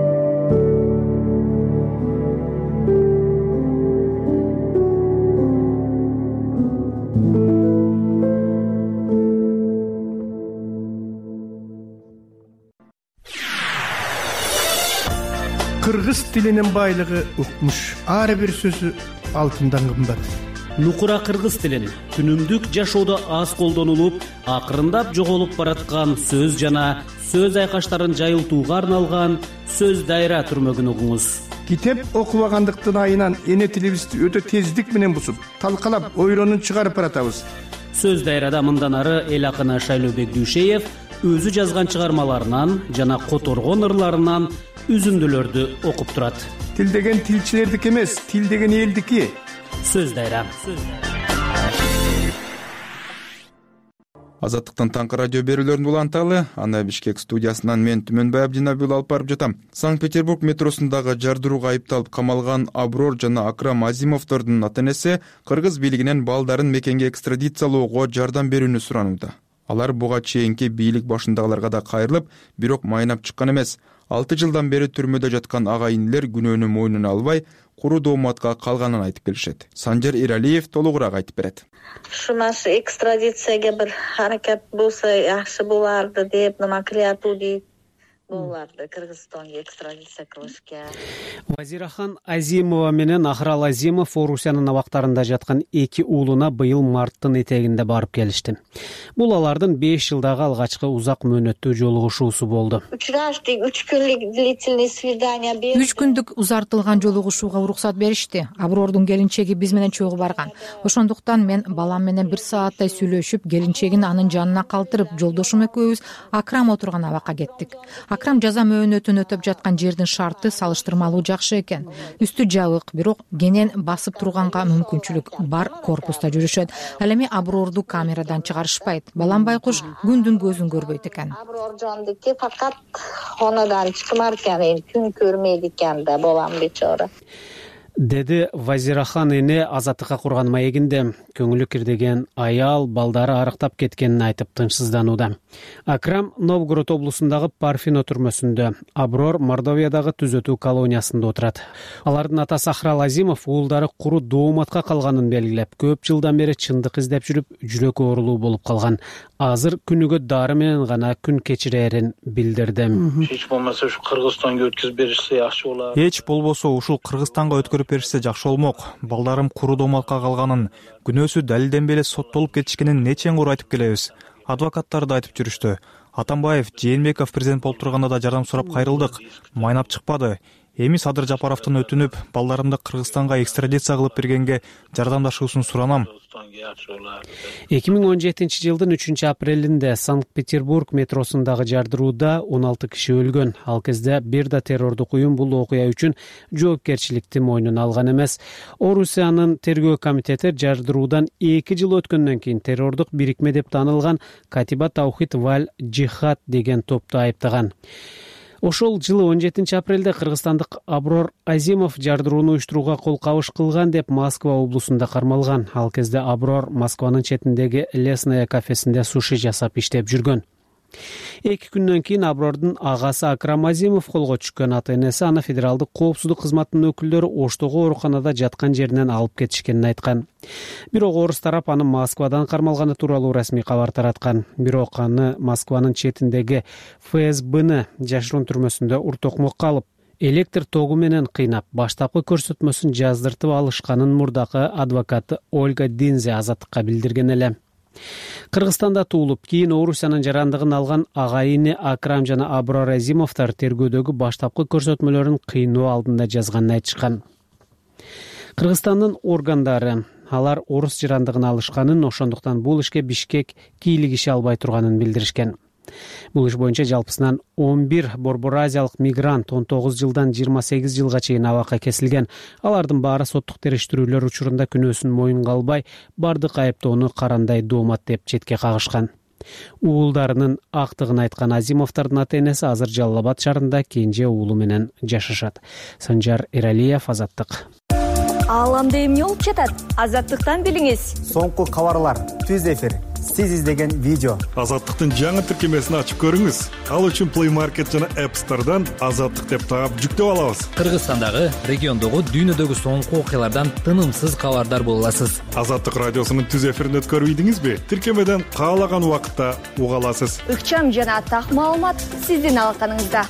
Кыргыз тилинин байлыгы укмуш. Ар бир сөзү алтындан кымбат. Нукура кыргыз тилин күнүмдүк жашоодо аз колдонулуп, акырындап жоголуп бараткан сөз жана сөз айкаштарын жайылтууга арналган сөз дайра түрмөгүн угуңуз. Китеп окубагандыктын айынан эне тилибизди өтө тездик менен бусуп, талкалап, ойронун чыгарып баратабыз. Сөз дайрада мындан ары эл акыны Шайлообек Дүйшеев өзү жазган чыгармаларынан жана которгон ырларынан үзүндүлөрдү окуп турат. Тил деген тилчилердики эмес, тил деген элдики. Сөз дайра. Азаттыктын таңкы радио берүүлөрүн уланталы, аны Бишкек студиясынан мен Түмөнбай Абдинабиул алып барып жатам. Санкт-Петербург метросундагы жардырууга айыпталып камалган Аброр жана Акрам Азимовдордун ата-энеси кыргыз бийлигинен балдарын мекенге экстрадициялоого жардам берүүнү суранууда. Алар буга чейинки бийлик башындагыларга да кайрылып, бирок майнап чыккан эмес. алты жылдан бери түрмөдө жаткан ага-инилер күнөөнү мойнуна албай, куру дооматка калганын айтып келишет. Санжар Иралиев толугураак айтып берет. Ушунаш экстрадицияга бир аракет болсо жакшы боларды деп, намаклиятуу дейт. Боларды Кыргызстанга экстрадиция кылышка. Вазирахан Азимова менен Ахрал Азимов Орусиянын абактарында жаткан эки уулуна быйыл марттын этегинде барып келишти. Бул алардын беш жылдагы алгачкы узак мөөнөттүү жолугушуусу болду. Учраштык үч күнлүк длительный свидание берди. үч күндүк узартылган жолугушууга уруксат беришти. Абрордун келинчеги биз менен чогуу барган. Ошондуктан мен балам менен бир сааттай сүйлөшүп, келинчегин анын жанына калтырып, жолдошум экөөбүз Акрам отурган абакка кеттик. Акрам жаза мөөнөтүн өтөп жаткан жердин шарты салыштырмалуу жакшы экен. Үстү жабык, бирок кенен басып турганга мүмкүнчүлүк бар корпуста жүрүшөт. Ал эми Аброрду камерадан чыгарышпайт. Балам байкуш күндүн көзүн көрбөйт экен. Аброр жондуки факат хонадан чыкмар экен, күн көрмөйт экен да балам бечора. Деди Вазирахан эне Азаттыкка курган маегинде. Көңүлү кирдеген аял балдары арыктап кеткенин айтып тынчсызданууда. Акрам Новгород облусундагы Парфино түрмөсүндө, Аброр Мордовиядагы түзөтүү колониясында отурат. Алардын атасы Ахрал Азимов уулдары куру дооматка калганын белгилеп, көп жылдан бери чындык издеп жүрүп, жүрөк оорулуу болуп калган. Азыр күнүгө дары менен гана күн кечирерин билдирди. Эч болмосо ушу Кыргызстанга өткөзүп беришсе жакшы болот. Эч болбосо ушул Кыргызстанга өткөрүп беришсе жакшы болмок. Балдарым куру дооматка калганын, күнөөсү далилденбей эле соттолуп кетишкенин нечен кур айтып келебиз. адвокаттары да айтып жүрүштү. Атамбаев, Жээнбеков президент болуп турганда да жардам сурап кайрылдык. Майнап чыкпады. Эми Садыр Жапаровдон өтүнүп, балдарымды Кыргызстанга экстрадиция кылып бергенге жардамдашуусун суранам. эки миң он жетинчи жылдын үчүнчү апрелинде Санкт-Петербург метросундагы жардырууда он алты киши өлгөн. Ал кезде бир да террордук уюм бул окуя үчүн жоопкерчиликти мойнуна алган эмес. Орусиянын тергөө комитети жардыруудан эки жыл өткөндөн кийин террордук бирикме деп таанылган Катиба Таухид валь Джихад деген топту айыптаган. Ошол жылы он жетинчи апрелде кыргызстандык Аброр Азимов жардырууну уюштурууга кол кабыш кылган деп Москва облусунда кармалган. Ал кезде Аброр Москванын четиндеги Лесная кафесинде суши жасап иштеп жүргөн. Эки күндөн кийин Абрордун агасы Акрам Азимов колго түшкөн. Ата-энеси аны федералдык коопсуздук кызматынын өкүлдөрү Оштогу ооруканада жаткан жеринен алып кетишкенин айткан. Бирок орус тарап аны Москвадан кармалганы тууралуу расмий кабар тараткан. Бирок аны Москванын четиндеги эф эс бны жашыруун түрмөсүндө уртокмокко алып, электр тогу менен кыйнап, баштапкы көрсөтмөсүн жаздыртып алышканын мурдакы адвокаты Ольга Динзе Азаттыкка билдирген эле. Кыргызстанда туулуп, кийин Орусиянын жарандыгын алган агайыны Акрам жана Аброр Азимовдор тергөөдөгү баштапкы көрсөтмөлөрүн кыйноо алдында жазганын айтышкан. Кыргызстандын органдары алар орус жарандыгын алышканын, ошондуктан бул ишке Бишкек кийлигише албай турганын билдиришкен. Бул иш боюнча жалпысынан он бир борбор азиялык мигрант он тогуз жылдан жыйырма сегиз жылга чейин абакка кесилген. Алардын баары соттук териштирүүлөр учурунда күнөөсүн моюнга албай, бардык айыптоону карандай доомат деп четке кагышкан. Уулдарынын актыгын айткан Азимовдордун ата-энеси азыр Жалал Абад шаарында кенже уулу менен жашашат. Санжар Эралиев, Азаттык. Ааламда эмне болуп жатат? Азаттыктан билиңиз. Соңку кабарлар, түз эфир, сиз издеген видео. Азаттыктын жаңы тиркемесин ачып көрүңүз. Ал үчүн Play Market жана App Store'дан Азаттык деп таап жүктөп алабыз. Кыргызстандагы, региондогу, дүйнөдөгү соңку окуялардан тынымсыз кабардар боло аласыз. Азаттык радиосунун түз эфирин өткөрбөйдүңүзбү? Тиркемеден каалаган убакытта уга аласыз. Ыкчам жана так маалымат сиздин алаканыңызда.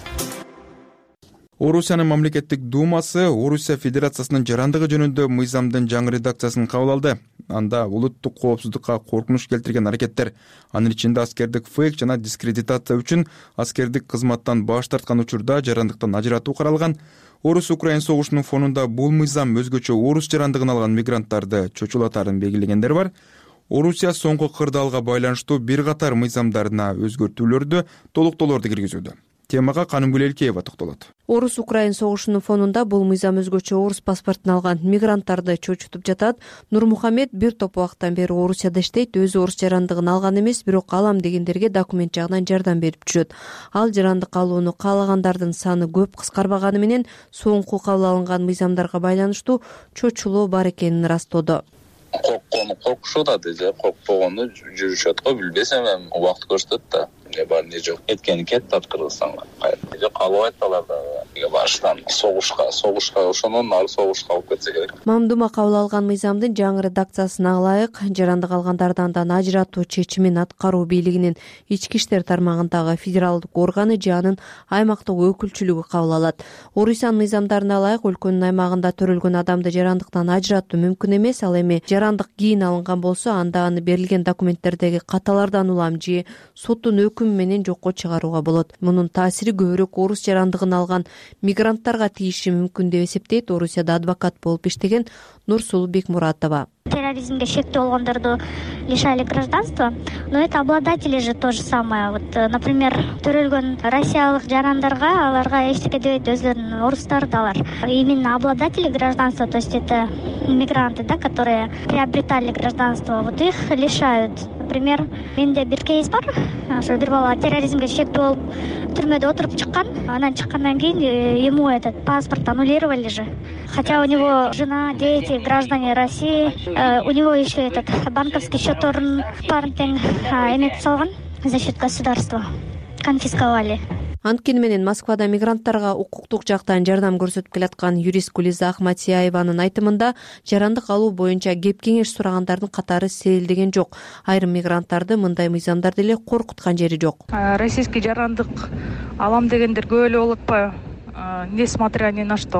Орусиянын мамлекеттик думасы Орусия Федерациясынын жарандыгы жөнүндө мыйзамдын жаңы редакциясын кабыл алды. Анда улуттук коопсуздукка коркунуч келтирген аракеттер, анын ичинде аскердик фейк жана дискредитация үчүн аскердик кызматтан баш тарткан учурда жарандыктан ажыратуу каралган. Орус-Украин согушунун фонунда бул мыйзам өзгөчө орус жарандыгын алган мигранттарды чочулатарын белгилегендер бар. Орусия соңку кырдаалга байланыштуу бир катар мыйзамдарына өзгөртүүлөрдү, толуктоолорду киргизүүдө. Темага Канымгүл Элкеева токтолот. Орус-Украин согушунун фонунда бул мыйзам өзгөчө орус паспортун алган мигранттарды чочутуп жатат. Нурмухамед бир топ убакыттан бери Орусияда иштейт, өзү орус жарандыгын алган эмес, бирок алам дегендерге документ жагынан жардам берип жүрөт. Ал жарандык алууну каалагандардын саны көп кыскарбаганы менен соңку кабыл алынган мыйзамдарга байланыштуу чочулоо бар экенин ырастоодо. Корккону коркушуп атат, же коркпогону жүрүшөт го, билбесем эми убакыт көрсөтөт да. Не бар, не жок. Кеткени кетти Кыргызстанга. Жок, калбайт алар да баштан согушка, согушка, ошондон ары согушка алып кетсе керек. Мамдума кабыл алган мыйзамдын жаңы редакциясына ылайык, жарандык алгандарды андан ажыратуу чечимин аткаруу бийлигинин ички иштер тармагындагы федералдык органы же анын аймактык өкүлчүлүгү кабыл алат. Орусиянын мыйзамдарына ылайык өлкөнүн аймагында төрөлгөн адамды жарандыктан ажыратуу мүмкүн эмес. Ал эми жарандык кийин алынган болсо, анда аны берилген документтердеги каталардан улам же соттун өкүмү менен жокко чыгарууга болот. Мунун таасири көбүрөөк орус жарандыгын алган мигранттарга тийиши мүмкүн деп эсептейт Орусияда адвокат болуп иштеген Нурсулуу Бекмуратова. Терроризмге шектүү болгондорду лишали гражданства, но это обладатели же то же самое. Вот, например, төрөлгөн россиялык жарандарга аларга эчтеке дебейт, өзлөрүнүн орустары да алар. Именно обладатели гражданства, то есть это мигранты, да, которые приобретали гражданство, вот их лишают. Например, менде бир кейс бар, ошо бир бала терроризмге шектүү болуп түрмөдө отуруп чыккан, анан чыккандан кийин ему этот паспорт аннулировали же. Хотя у него жена, дети, граждане России, у него еще этот банковский счёт парентинг эметип салган за счет государства. Конфисковали. Анткени менен Москвада мигранттарга укуктук жактан жардам көрсөтүп келаткан юрист Гулиза Ахматияеванын айтымында жарандык алуу боюнча кеп кеңеш сурагандардын катары сейилдеген жок. Айрым мигранттарды мындай мыйзамдар деле коркуткан жери жок. Российский жарандык алам дегендер көп эле болуп атпайбы? Несмотря ни на что.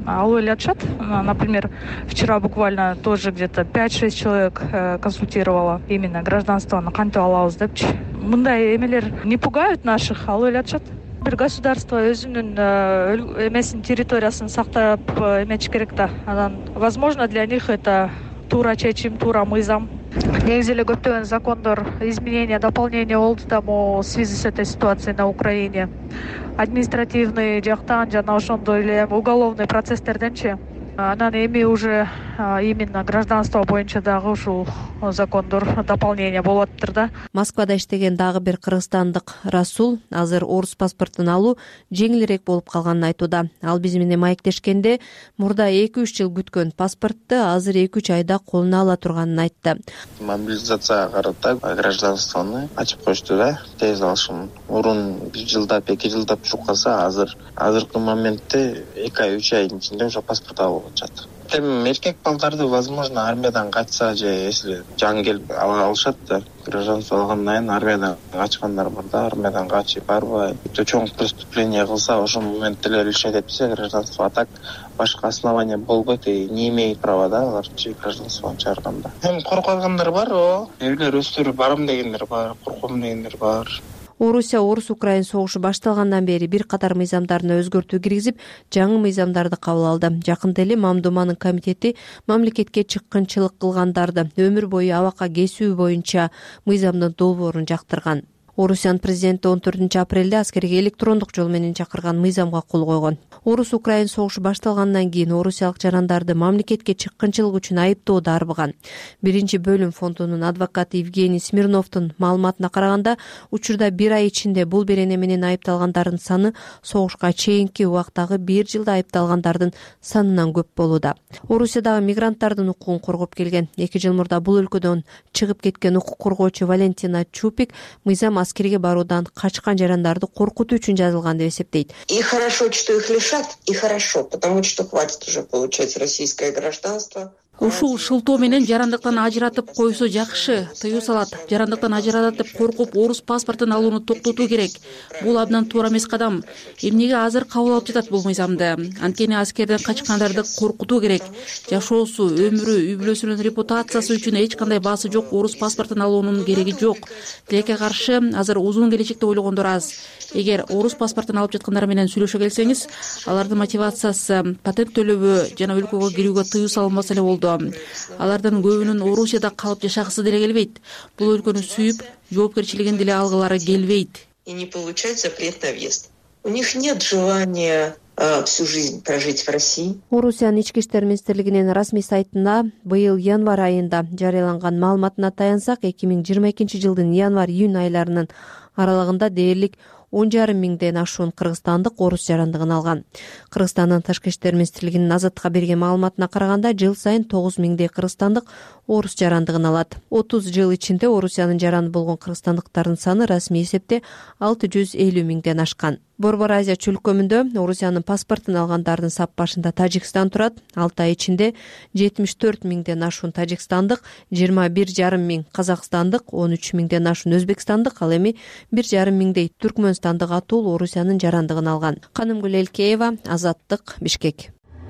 алып эле атышат. Например, вчера буквально тоже где-то пять-шесть человек консультировала именно гражданствону кантип алабыз депчи. Мындай эмелер не пугают наших, алып эле атышат. Бир государство өзүнүн эмесин, территориясын сактап эметиш керек да. Анан, возможно, для них это туура чечим, туура мыйзам. Негизи эле көптөгөн закондор изменения, дополнения болду да могу в связи с этой ситуацией на Украине. Административный жактан жана ошондой эле уголовный процесстерденчи. Анан эми уже именно гражданство боюнча дагы ушул закондор дополнение болуп атыптыр да. Москвада иштеген дагы бир кыргызстандык Расул азыр орус паспортун алуу жеңилирээк болуп калганын айтууда. Ал биз менен маектешкенде мурда эки үч жыл күткөн паспортты азыр эки үч айда колуна ала турганын айтты. Мобилизацияга карата гражданствону ачып коюшту да, тез алышым. Мурун бир жылдап, эки жылдап жүрүп калса, азыр азыркы моментте эки ай, үч айдын ичинде уже паспорт алып атышат. Эми эркек балдарды, возможно, армиядан качса же если жаңы келип ала алышат да, гражданство алгандан кийин армиядан качкандар бар да, армиядан качып барбай, чоң преступление кылса, ошол моментте эле лишать этсе гражданство, а так башка основания болбойт и не имеет права да алар гражданствону чыгарганда. Эми коркогандар бар, о, элдер өстүрүп барам дегендер бар, корком дегендер бар. Орусия орус-украин согушу башталгандан бери бир катар мыйзамдарына өзгөртүү киргизип, жаңы мыйзамдарды кабыл алды. Жакында эле Мамдуманын комитети мамлекетке чыккынчылык кылгандарды өмүр бою абакка кесүү боюнча мыйзамдын долбоорун жактырган. Орусиянын президенти он төртүнчү апрелде аскерге электрондук жол менен чакырган мыйзамга кол койгон. Орус-Украин согушу башталгандан кийин орусиялык жарандарды мамлекетке чыккынчылык үчүн айыптоодо арбыган. Биринчи бөлүм фондунун адвокаты Евгений Смирновдун маалыматына караганда, учурда бир ай ичинде бул берене менен айыпталгандардын саны согушка чейинки убактагы бир жылда айыпталгандардын санынан көп болууда. Орусиядагы мигранттардын укугун коргоп келген. эки жыл мурда бул өлкөдөн чыгып кеткен укук коргоочу Валентина Чупик мыйзам аскерге баруудан качкан жарандарды коркутуу үчүн жазылган деп эсептейт. И хорошо, что их лишат, и хорошо, потому что хватит уже получать российское гражданство. Ушул шылтоо менен жарандыктан ажыратып койсо жакшы, тыюу салат. Жарандыктан ажыратат деп коркуп, орус паспортун алууну токтотуу керек. Бул абдан туура эмес кадам. Эмнеге азыр кабыл алып жатат бул мыйзамды? Анткени аскерден качкандарды коркутуу керек. Жашоосу, өмүрү, үй бүлөсүнүн репутациясы үчүн эч кандай баасы жок орус паспортун алуунун кереги жок. Тилекке каршы азыр узун келечекте ойлогондор аз. Эгер орус паспортун алып жаткандар менен сүйлөшө келсеңиз, алардын мотивациясы патент төлөбү жана өлкөгө кирүүгө тыюу салынбаса эле болду. Алардын көбүнүн Орусияда калып жашагысы деле келбейт. Бул өлкөнү сүйүп, жоопкерчилигин деле алгылары келбейт. И не получать запрет на въезд. У них нет желания всю жизнь прожить в России. Орусиянын ички иштер министрлигинин расмий сайтында быйыл январь айында жарыяланган маалыматына таянсак, эки миң жыйырма экинчи жылдын январь-июнь айларынын аралыгында дээрлик он жарым миңден ашуун кыргызстандык орус жарандыгын алган. Кыргызстандын тышкы иштер министрлигинин Азаттыкка берген маалыматына караганда, жыл сайын тогуз миңдей кыргызстандык орус жарандыгын алат. отуз жыл ичинде Орусиянын жаранды болгон кыргызстандыктардын саны расмий эсепте алты жүз элүү миңден ашкан. Борбор Азия чөлкөмүндө Орусиянын паспортун алгандардын сап башында Тажикстан турат. алты ай ичинде жетимиш төрт миңден ашуун тажикстандык, жыйырма бир жарым миң казакстандык, он үч миңден ашуун өзбекстандык, ал эми бир жарым миңдей түркмөнстандык атул Орусиянын жарандыгын алган. Канымгүл Элкеева, Азаттык, Бишкек.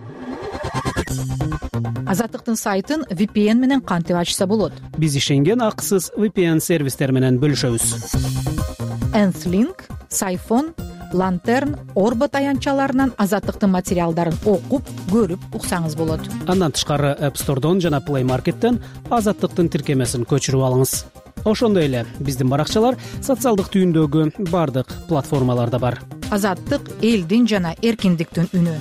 Азаттыктын сайтын ви пи эн менен кантип ачса болот? Биз ишенген акысыз ви пи эн сервистер менен бөлүшөбүз. Энслинк, Сайфон, Лантерн, Орбот аянтчаларынан Азаттыктын материалдарын окуп, көрүп уксаңыз болот. Андан тышкары App Store'дон жана Play Market'тен Азаттыктын тиркемесин көчүрүп алыңыз. Ошондой эле биздин баракчалар социалдык түйүндөгү бардык платформаларда бар. Азаттык элдин жана эркиндиктин үнү.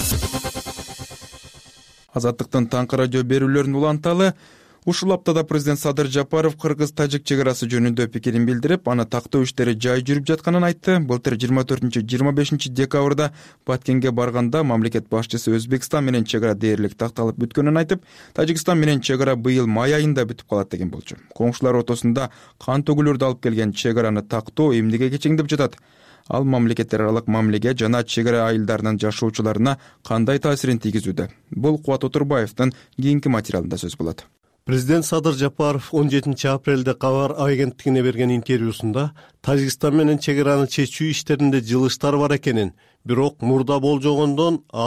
Азаттыктын таңкы радио берүүлөрүн уланталы. Ушул аптада президент Садыр Жапаров кыргыз-тажик чек арасы жөнүндө пикирин билдирип, аны тактоо иштери жай жүрүп жатканын айтты. Былтыр жыйырма төртүнчү жыйырма бешинчи декабрда Баткенге барганда мамлекет башчысы Өзбекстан менен чек ара дээрлик такталып бүткөнүн айтып, Тажикстан менен чек ара быйыл май айында бүтүп калат деген болчу. Коңшулар ортосунда кан төгүлөрдү алып келген чек араны тактоо эмнеге кечеңдеп жатат? Ал мамлекеттер аралык мамилеге жана чек ара айылдарынын жашоочуларына кандай таасирин тийгизүүдө? Бул Кубат Отурбаевдин кийинки материалында сөз болот. Президент Садыр Жапаров он жетинчи апрелде Кабар агенттигине берген интервьюсунда Тажикстан менен чек араны чечүү иштеринде жылыштар бар экенин, бирок мурда болжогондон ал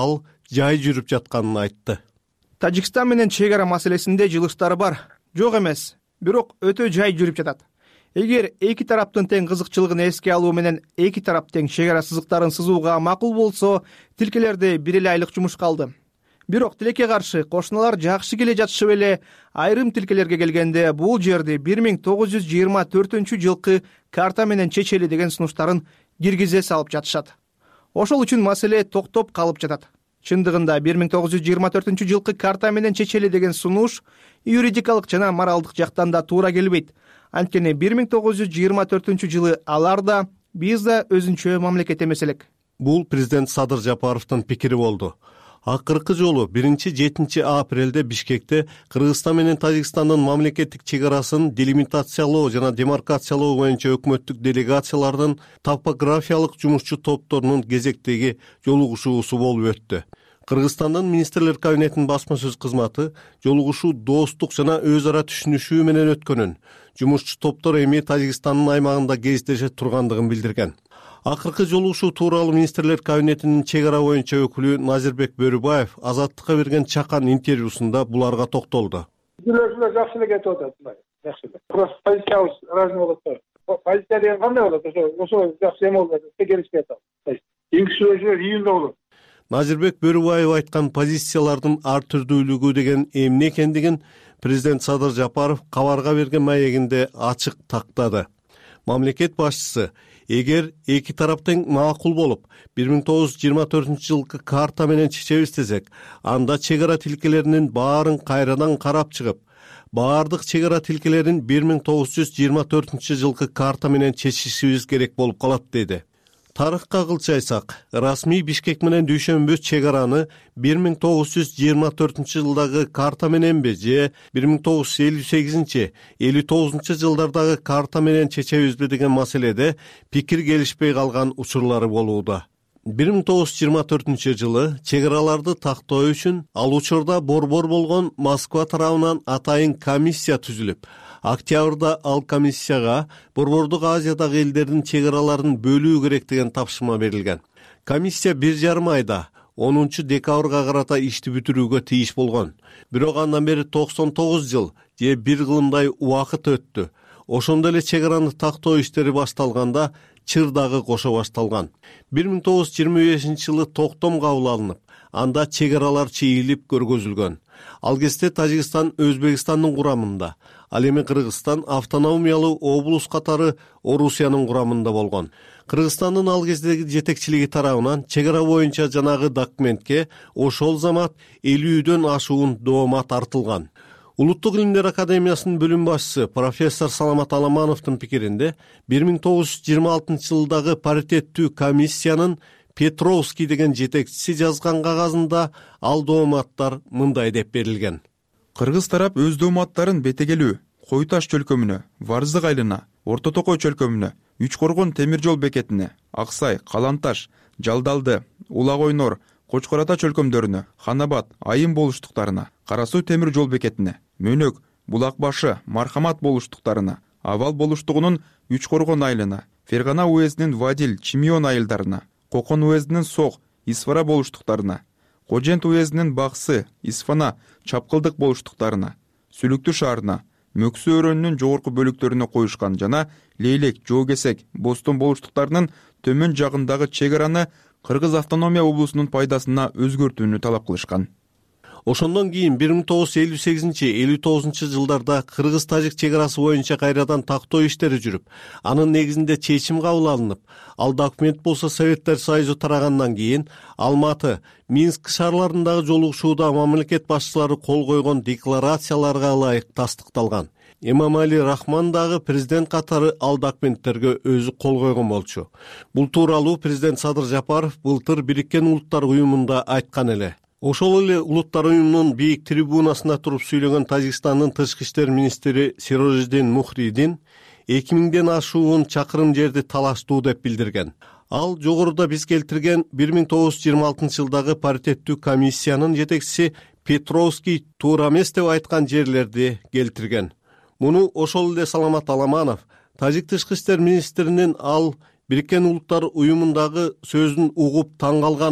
жай жүрүп жатканын айтты. Тажикстан менен чек ара маселесинде жылыштар бар, жок эмес, бирок өтө жай жүрүп жатат. Эгер эки тараптын тең кызыкчылыгын эске алуу менен эки тарап тең чек ара сызыктарын сызууга макул болсо, тилкелерде бир эле айлык жумуш калды. Бирок тилекке каршы кошуналар жакшы келе жатышып эле айрым тилкелерге келгенде бул жерди бир миң тогуз жүз жыйырма төртүнчү жылкы карта менен чечели деген сунуштарын киргизе салып жатышат. Ошол үчүн маселе токтоп калып жатат. Чындыгында бир миң тогуз жүз жыйырма төртүнчү жылкы карта менен чечели деген сунуш юридикалык жана моралдык жактан да туура келбейт. Анткени бир миң тогуз жүз жыйырма төртүнчү жылы алар да, биз да өзүнчө мамлекет эмес элек. Бул президент Садыр Жапаровдун пикири болду. Акыркы жолу биринчи жетинчи апрелде Бишкекте Кыргызстан менен Тажикстандын мамлекеттик чек арасын делимитациялоо жана демаркациялоо боюнча өкмөттүк делегациялардын топографиялык жумушчу топторунун кезектеги жолугушуусу болуп өттү. Кыргызстандын министрлер кабинетинин басма сөз кызматы жолугушуу достук жана өз ара түшүнүшүү менен өткөнүн, жумушчу топтор эми Тажикстандын аймагында кездеше тургандыгын билдирген. Акыркы жолугушуу тууралуу министрлер кабинетинин чек ара боюнча өкүлү Назирбек Бөрүбаев Азаттыкка берген чакан интервьюсунда буларга токтолду. Сүйлөшүүлөр жакшы эле кетип атат, жакшы эле. Просто позициябыз разный болот да. Позиция деген кандай болот? Ошо ошо жакшы эме болот, келишпей атат. Эң сүйлөшүүлөр июнда болот. Назирбек Бөрүбаев айткан позициялардын ар түрдүүлүгү деген эмне экендигин президент Садыр Жапаров кабарга берген маегинде ачык тактады. Мамлекет башчысы эгер эки тарап тең макул болуп, бир миң тогуз жүз жыйырма төртүнчү жылкы карта менен чечебиз десек, анда чек ара тилкелеринин баарын кайрадан карап чыгып, баардык чек ара тилкелерин бир миң тогуз жүз жыйырма төртүнчү жылкы карта менен чечишибиз керек болуп калат деди. Тарыхка кылчайсак, расмий Бишкек менен Дүйшөмбү чек араны бир миң тогуз жүз жыйырма төртүнчү жылдагы карта мененби же бир миң тогуз жүз элүү сегизинчи элүү тогузунчу жылдардагы карта менен чечебизби деген маселеде пикир келишпей калган учурлары болууда. бир миң тогуз жүз жыйырма төртүнчү жылы чек араларды тактоо үчүн ал учурда борбор болгон Москва тарабынан атайын комиссия түзүлүп, октябрда ал комиссияга Борбордук Азиядагы элдердин чек араларын бөлүү керек деген тапшырма берилген. Комиссия бир жарым айда онунчу декабрга карата ишти бүтүрүүгө тийиш болгон. Бирок андан бери токсон тогуз жыл же бир кылымдай убакыт өттү. Ошондо эле чек араны тактоо иштери башталганда чыр дагы кошо башталган. бир миң тогуз жүз жыйырма бешинчи жылы токтом кабыл алынып, анда чек аралар чийилип көргөзүлгөн. Ал кезде Тажикстан Өзбекстандын курамында, ал эми Кыргызстан автономиялуу облус катары Орусиянын курамында болгон. Кыргызстандын ал кездеги жетекчилиги тарабынан чек ара боюнча жанагы документке ошол замат элүүдөн ашуун доомат артылган. Улуттук илимдер академиясынын бөлүм башчысы профессор Саламат Аламановдун пикиринде бир миң тогуз жүз жыйырма алтынчы жылдагы паритеттүү комиссиянын Петровский деген жетекчиси жазган кагазында ал дооматтар мындай деп берилген. Кыргыз тарап өз дооматтарын Бетегелүү, Кой таш чөлкөмүнө, Варзык айылына, Орто Токой чөлкөмүнө, Үч Коргон темир жол бекетине, Аксай, Каланташ, Жалдалды, Улак Ойнор, Кочкор Ата чөлкөмдөрүнө, Ханабад, Айым болуштуктарына, Кара Суу темир жол бекетине, Мөнөк, Булак башы, Мархамат болуштуктарына, Авал болуштугунун Үч Коргон айылына, Фергана уездинин Вадил, Чимион айылдарына, Кокон уездинин Сок, Исфара болуштуктарына, Кожент уездинин Баксы, Исфана, Чапкылдык болуштуктарына, Сүлүктү шаарына, Мөксү өрөөнүнүн жогорку бөлүктөрүнө коюшкан жана Лейлек, Жоокесек, Бостон болуштуктарынын төмөн жагындагы чек араны Кыргыз автономия облусунун пайдасына өзгөртүүнү талап кылышкан. Ошондон кийин бир миң тогуз жүз элүү сегизинчи элүү тогузунчу жылдарда Кыргыз-Тажик чек арасы боюнча кайрадан тактоо иштери жүрүп, анын негизинде чечим кабыл алынып, ал документ болсо Советтер Союзу тарагандан кийин Алматы, Минск шаарларындагы жолугушууда мамлекет башчылары кол койгон декларацияларга ылайык тастыкталган. Эмомали Рахмон дагы президент катары ал документтерге өзү кол койгон болчу. Бул тууралуу президент Садыр Жапаров былтыр Бириккен Улуттар уюмунда айткан эле. Ошол эле Улуттар уюмунун бийик трибунасында туруп сүйлөгөн Тажикстандын тышкы иштер министри Сирожиддин Мухридин эки миңден ашуун чакырым жерди талаштуу деп билдирген. Ал жогоруда биз келтирген бир миң тогуз жүз жыйырма алтынчы жылдагы паритеттүү комиссиянын жетекчиси Петровский туура эмес деп айткан жерлерди келтирген. Муну ошол эле Саламат Аламанов, Тажик тышкы иштер министринин ал Бириккен Улуттар уюмундагы сөзүн угуп таң калганын,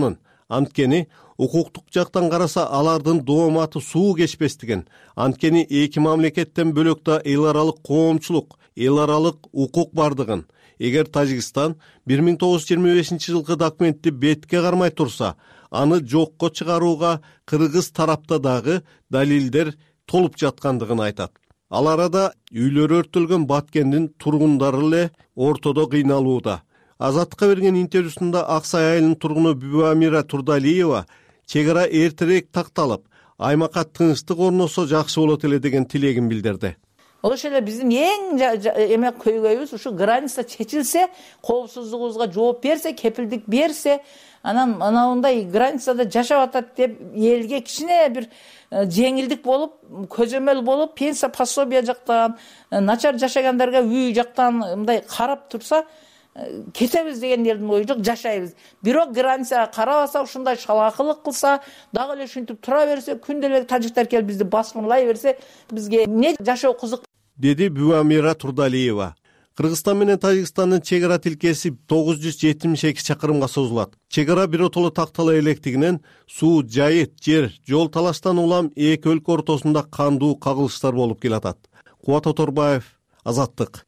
Анткени укуктук жактан караса алардын дооматы суу кечпестигин. Анткени эки мамлекеттен бөлөк да эл аралык коомчулук, эл аралык укук бардыгын. Эгер Тажикстан бир миң тогуз жүз жыйырма бешинчи жылкы документти бетке кармай турса, аны жокко чыгарууга кыргыз тарапта дагы далилдер толуп жаткандыгын айтат. Ал арада үйлөрү өртөлгөн Баткендин тургундары эле ортодо кыйналууда. Азаттыкка берген интервьюсунда Аксай айылынын тургуну Бүбамира Турдалиева чек ара эртерээк такталып, аймакка тынчтык орносо жакшы болот эле деген тилегин билдирди. Ошол эле биздин эң эме көйгөйүбүз ушу граница чечилсе, коопсуздугубузга жооп берсе, кепилдик берсе, анан мындай границада жашап атат деп элге кичине бир жеңилдик болуп, көзөмөл болуп, пенсия пособие жактан, начар жашагандарга үй жактан мындай карап турса, кетебиз деген элдин ою жок, жашайбыз. Бирок границага карабаса, ушундай шалаакылык кылса, дагы эле ушинтип тура берсе, күндө эле тажиктер келип бизди басмырлай берсе, бизге эмне жашоо кызык, деди Бүбамира Турдалиева. Кыргызстан менен Тажикстандын чек ара тилкеси тогуз жүз жетимиш эки чакырымга созулат. Чек ара биротоло тактала электигинен суу, жайыт, жер, жол талаштан улам эки өлкө ортосунда кандуу кагылыштар болуп келатат. Кубат Оторбаев, Азаттык.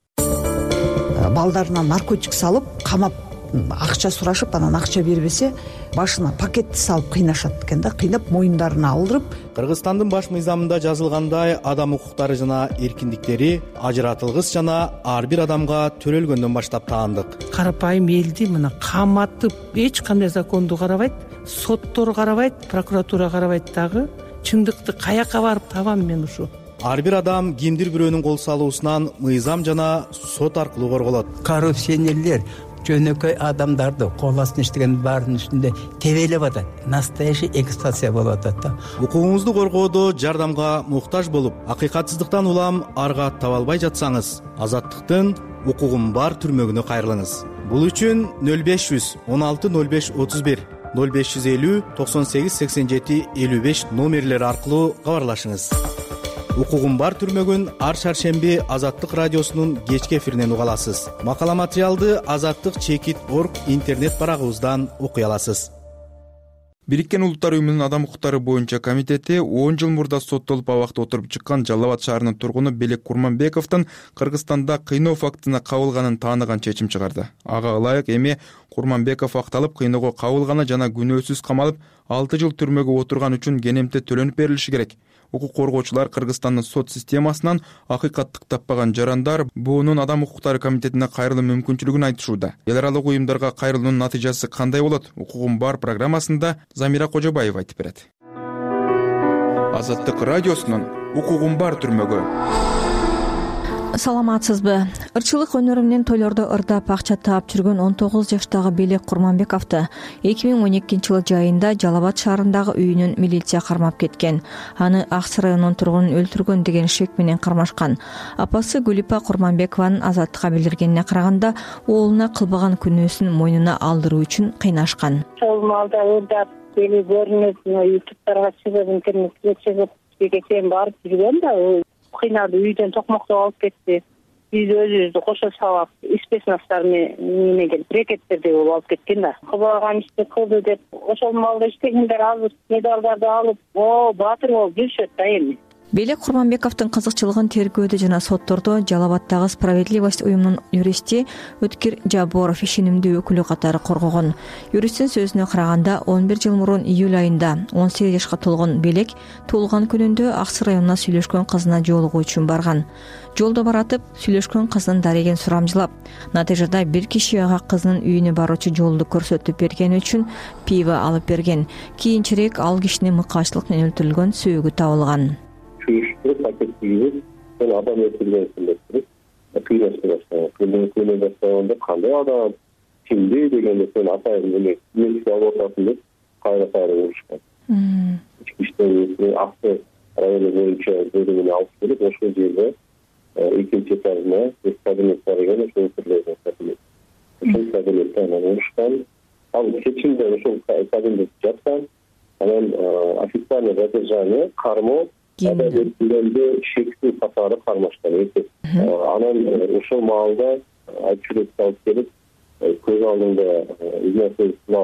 Балдарына наркотик салып, камап, акча сурашып, анан акча бербесе, башына пакетти салып кыйнашат экен да, кыйнап моюндарына алдырып. Кыргызстандын баш мыйзамында жазылгандай, адам укуктары жана эркиндиктери ажыратылгыс жана ар бир адамга төрөлгөндөн баштап таандык. Карапайым элди мына каматып, эч кандай законду карабайт, соттор карабайт, прокуратура карабайт дагы. Чындыкты каяка барып табам мен ушу? Ар бир адам кимдир бирөөнүн кол салуусунан мыйзам жана сот аркылуу корголот. Коррупционерлер жөнөкөй адамдарды кол астына иштеген баарынын үстүндө тебелеп атат. Настоящий эксплуатация болуп атат да. Укугуңузду коргоодо жардамга муктаж болуп, акыйкатсыздыктан улам арга таба албай жатсаңыз, Азаттыктын укугум бар түрмөгүнө кайрылыңыз. Бул үчүн нөл беш жүз он алты нөл беш отуз бир, нөл беш жүз элүү токсон сегиз сексен жети элүү беш номерлери аркылуу кабарлашыңыз. Укугум бар түрмөгүн ар шаршемби Азаттык радиосунун кечки эфиринен уга аласыз. Макала материалды Азаттык чекит точка орг интернет барагыбыздан окуй аласыз. Бириккен Улуттар уюмунун адам укуктары боюнча комитети он жыл мурда соттолуп абакта отуруп чыккан Жалал Абад шаарынын тургуну Белек Курманбековдун Кыргызстанда кыйноо фактына кабылганын тааныган чечим чыгарды. Ага ылайык эми Курманбеков акталып, кыйноого кабылганы жана күнөөсүз камалып алты жыл түрмөгө отурган үчүн кенемте төлөнүп берилиши керек. Укук коргоочулар Кыргызстандын сот системасынан акыйкаттык таппаган жарандар буунун адам укуктары комитетине кайрылуу мүмкүнчүлүгүн айтышууда. Эл аралык уюмдарга кайрылуунун натыйжасы кандай болот? Укугум бар программасында Замира Кожобаева айтып берет. Азаттык радиосунун укугум бар түрмөгү. Саламатсызбы? Ырчылык өнөрү менен тойлордо ырдап акча таап жүргөн он тогуз жаштагы Белек Курманбековду эки миң он экинчи жылы жайында Жалал Абад шаарындагы үйүнөн милиция кармап кеткен. Аны Аксы районунун тургунун өлтүргөн деген шек менен кармашкан. Апасы Гүлипа Курманбекованын Азаттыкка билдиргенине караганда, уулуна кылбаган күнөөсүн мойнуна алдыруу үчүн кыйнашкан. Сол маалда ырдап, бели көрүнөт, ютубтарга чыгып, интернетке чыгып, кечен барып жүргөн да, кыйнады, үйдөн токмоктоп алып кетти. Биз өзүбүздү кошо сабап, спецназдар менен брекеттерди болуп алып кеткен да. Кылбаган ишти кылды деп, ошол маалда иштегендер азыр медалдарды алып, о, баатыр болуп жүрүшөт да эми. Белек Курманбековдун кызыкчылыгын тергөөдө жана соттордо Жалал Абаддагы Справедливость уюмунун юристи Өткир Жаборов ишенимдүү өкүлү катары коргогон. Юристтин сөзүнө караганда, он бир жыл мурун июль айында он сегиз жашка толгон Белек туулган күнүндө Аксы районуна сүйлөшкөн кызына жолугуу үчүн барган. Жолдо баратып, сүйлөшкөн кыздын дарегин сурамжылап, натыйжада бир киши ага кызынын үйүнө баруучу жолду көрсөтүп бергени үчүн пиво алып берген. Кийинчерээк ал кишинин мыкаачтылык менен өлтүрүлгөн сөөгү табылган. Күйіштіріп, пакет күйіп, сол адам өтірген сөйлестіріп, күйінесті бастаған. Күйіне бастағанда қандай адам, кімде дегенде сол атайын міне мерсі алып ортасын деп, қайра-қайра ұрышқан. Ішкіштен Аксы районы бойынша бөліміне алып келіп, ошол жерде екінші этажына кабинет бар екен, ошол өтірілген кабинет. Ошол кабинетте анан ұрышқан. Ал кечинде ошол кабинет жатқан, анан официальный задержание, кармо, Адабеттерде шектүү катары кармашкан экен. Анан ошол маалда айтчылык алып келип, көз алдында Игнатьев Слав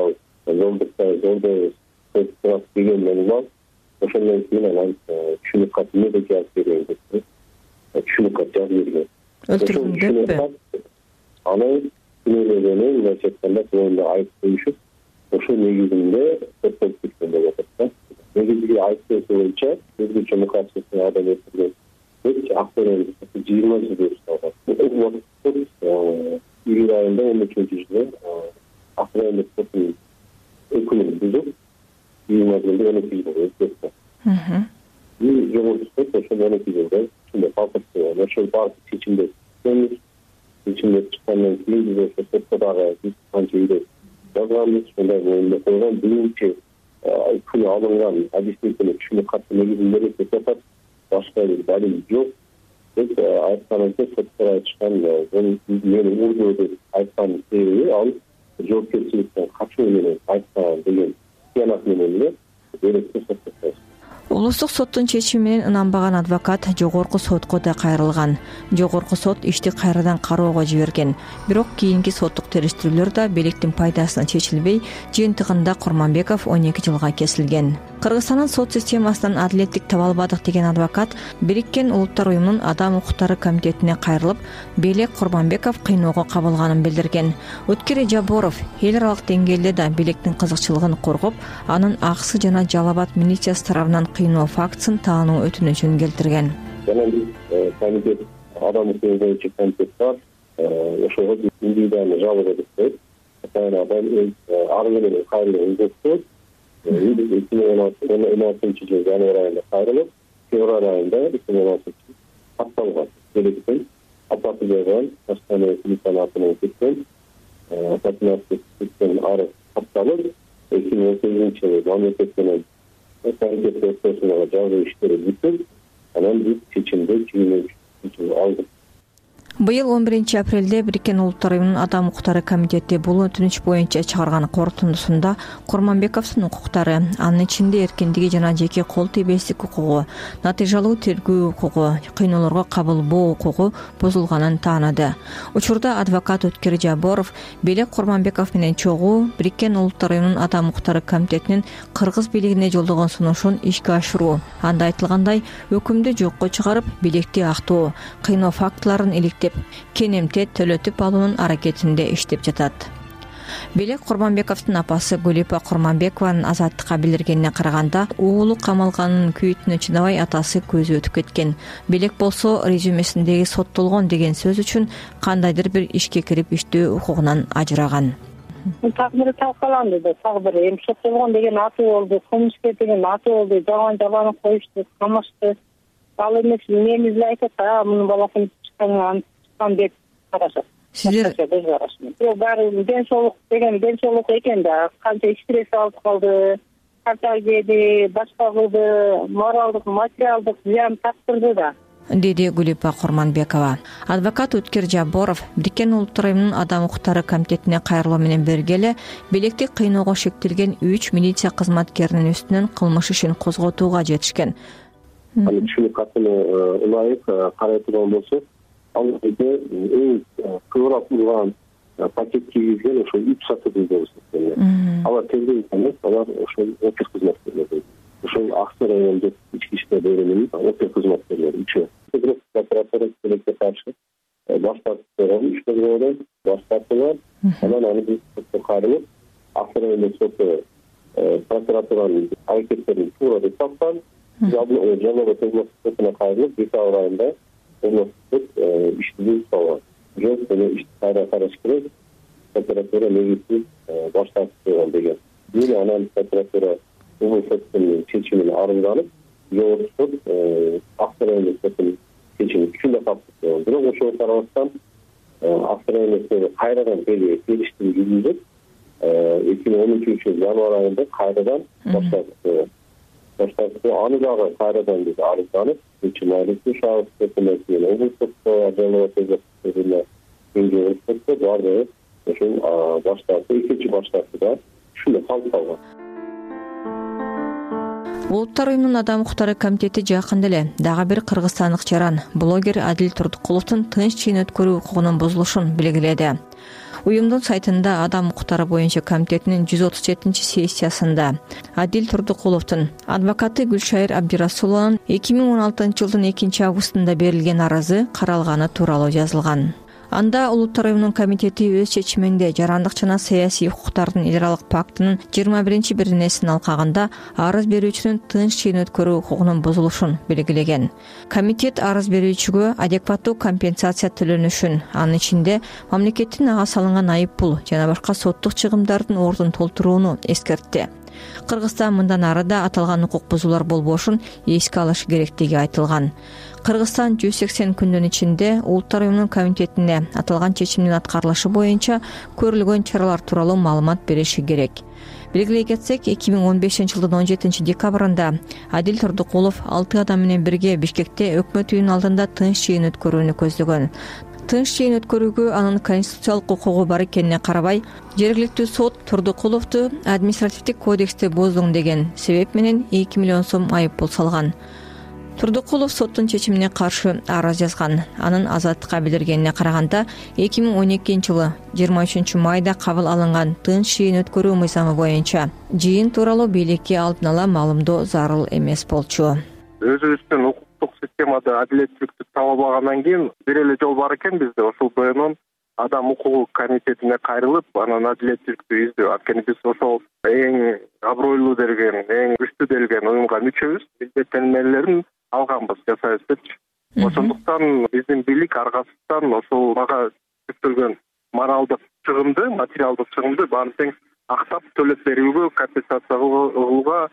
жолдукта жолдобуз турат дегенден улам ошондон кийин анан түшүнүк кат эмнеге жазып берейин деп түшүнүк кат жазып берген. Өлтүрдүм деппи? Анан күнөөлөгөнү мындайча айтканда боюнда айып коюшуп, ошол негизинде соттолуп кеткен деп атат да. Негизги айып боюнча өзгөчө мукасаттын адам өлтүргөн деп актырын жыйырма жыл деп салган. Июль айында он үчүнчү жылы актырын соттун өкүмүн бузуп жыйырма жылды он эки жылга өзгөрттү. Жогорку сот ошол он эки жылда ушундай калтырып ошол баардык чечимдер чыкканбыз. Чечимдер чыккандан кийин биз ошо сотто дагы биз канча үйдө жазганбыз, ошондой боюнда койгон биринчи күнү алынган объяснительный түшүнүк каттын негизинде деп атат. Башка бир далил жок деп айтканында сотто айтышкан, мени урду деп айткан себеби ал жоопкерчиликтен качуу менен айткан деген кыянат менен эле беректе сотто. Улуттук соттун чечими менен ынанбаган адвокат жогорку сотко да кайрылган. Жогорку сот ишти кайрадан кароого жиберген. Бирок кийинки соттук териштирүүлөр да бийликтин пайдасына чечилбей, жыйынтыгында Курманбеков он эки жылга кесилген. Кыргызстандын сот системасынан адилеттик таба албадык деген адвокат Бириккен Улуттар уюмунун Адам укуктары комитетине кайрылып, бийлик Курманбеков кыйноого кабылганын билдирген. Өткер Жаборов эл аралык деңгээлде да бийликтин кызыкчылыгын коргоп, анын Аксы жана Жалал Абад милициясы тарабынан кыйноо фактысын таануу өтүнүчүн келтирген. Жана биз комитет адам укугу боюнча комитет бар, ошого индивидуальный жалоба деп коет. Адам өз арызы менен кайрылып өткөрүп, эки миң он алтынчы жылы январь айында кайрылып, февраль айында эки миң он алтынчы жылы катталган. Бийликтин апаты жайган Астана милициянын кеткен, апатына кеткен арыз катталып, эки миң он сегизинчи жылы мамлекет менен комитет ортосундагы жазуу иштери бүтүп, анан биз чечимди жыйырма үчүнчү алдык. Быйыл он биринчи апрелде Бириккен Улуттар уюмунун Адам укуктары комитети бул өтүнүч боюнча чыгарган корутундусунда Курманбековдун укуктары, анын ичинде эркиндиги жана жеке кол тийбестик укугу, натыйжалуу тергөө укугу, кыйноолорго кабылбоо укугу бузулганын таанады. Учурда адвокат Өткер Жаборов бийлик Курманбеков менен чогуу Бириккен Улуттар уюмунун Адам укуктары комитетинин Кыргыз бийлигине жолдогон сунушун ишке ашыруу, анда айтылгандай өкүмдү жокко чыгарып, бийликти актоо, кыйноо фактыларын иликтеп кенемте төлөтүп алуунун аракетинде иштеп жатат. Бийлик Курманбековдун апасы Гулипа Курманбекованын азаттыкка билдиргенине караганда, уулу камалганын күйүтүнө чыдабай атасы көзү өтүп кеткен. Бийлик болсо резюмесиндеги соттолгон деген сөз үчүн кандайдыр бир ишке кирип иштөө укугунан ажыраган. Тагдыры талкаланды да, тагдыры эми соттолгон деген аты болду, кылмыскер деген аты болду, жаман жабаны коюшту, камашты. Ал эмес немиз айтат, а мунун баласын чыккан деп карашат. Сиздер Жок, баары ден соолук деген ден соолук экен да, канча стресс алып калды, картал жеди, башка кылды, моралдык, материалдык зыян тартырды да, деди Гулипа Курманбекова. Адвокат Өткер Жаборов Бириккен Улуттар уюмунун Адам укуктары комитетине кайрылуу менен бирге эле бийликти кыйноого шектелген үч милиция кызматкеринин үстүнөн кылмыш ишин козготууга жетишкен. Аны түшүнүк катыны ылайык карай турган болсок, ал жерде эң кыбырап урган пакет кийгизген ошол үч сатыдын болсун. Алар тергөө эмес, алар ошол опер кызматкерлери. Ошол Аксы райондук ички иштер бөлүмүнүн опер кызматкерлери үчөө. Прокуратура тилекке каршы баш тартып үч козгоодон баш тартылган. Анан аны биз сотко кайрылып, Аксы райондук соту прокуратуранын аракеттерин туура деп тапкан. Жалал Абад сотуна кайрылып, декабрь айында областык ишти бузуп салган. Жок, муну ишти кайра караш керек. Прокуратура негизсиз баш тартып койгон деген. Мен анан прокуратура бул соттун чечимине арызданып, жогорку сот Аксы райондук соттун чечимин күчүндө кабыл койгон. Бирок ошого карабастан Аксы райондук сот кайрадан келиштирүү жүргүзүп, эки миң он үчүнчү жылы январь айында кайрадан баш тартып койгон. Аны дагы кайрадан биз арызданып, үчүн айрылык шаардык сотуна кийин облустук Жалал Абад сотуна кийин сотто баардыгы ошол баштарды экинчи баштарды да ушундай калып калган. Улуттар уюмунун Адам укуктары комитети жакында эле дагы бир кыргызстандык жаран блогер Адил Турдукуловдун тынч чыйын өткөрүү укугунун бузулушун белгиледи. уюмдун сайтында адам укуктары боюнча комитетинин жүз отуз жетинчи сессиясында Адил Турдукуловдун адвокаты Гүлшайыр Абдирасулованын эки миң он алтынчы жылдын экинчи августунда берилген арызы каралганы тууралуу жазылган. Анда Улуттар уюмунун комитети өз чечиминде жарандык жана саясий укуктардын эл аралык пактынын жыйырма биринчи бирнесин алкагында арыз берүүчүнүн тынч чейин өткөрүү укугунун бузулушун белгилеген. Комитет арыз берүүчүгө адекваттуу компенсация төлөнүшүн, анын ичинде мамлекеттин ага салынган айып пул жана башка соттук чыгымдардын ордун толтурууну эскертти. Кыргызстан мындан ары да аталган укук бузуулар болбошун эске алышы керектиги айтылган. Кыргызстан жүз сексен күндүн ичинде Улуттар уюмунун комитетине аталган чечимдин аткарылышы боюнча көрүлгөн чаралар тууралуу маалымат бериши керек. Белгилей кетсек, эки миң он бешинчи жылдын он жетинчи декабрында Адил Турдукулов алты адам менен бирге Бишкекте өкмөт үйүнүн алдында тынч чейин өткөрүүнү көздөгөн. Тынч чейин өткөрүүгө анын конституциялык укугу бар экенине карабай, жергиликтүү сот Турдукуловду административдик кодексти боздуң деген себеп менен эки миллион сом айып пул салган. Турдукулов соттун чечимине каршы арыз жазган. Анын азаттыкка билдиргенине караганда, эки миң он экинчи жылы жыйырма үчүнчү майда кабыл алынган тынч чейин өткөрүү мыйзамы боюнча жыйын тууралуу бийликке алдын ала маалымдоо зарыл эмес болчу. Өзүбүздүн укуктук системада адилеттүүлүктү таба албагандан кийин бир эле жол бар экен бизде. Ошол боюнан адам укугу комитетине кайрылып, анан адилеттүүлүктү издөө. Анткени биз ошол эң абройлуу делген, эң күчтүү делген уюмга мүчөбүз. Милдеттенмелерин алганбыз, жасайбыз депчи. Ошондуктан биздин бийлик аргасыздан ошол мага жүктөлгөн моралдык чыгымды, материалдык чыгымды баарын тең актап төлөп берүүгө, компенсация кылууга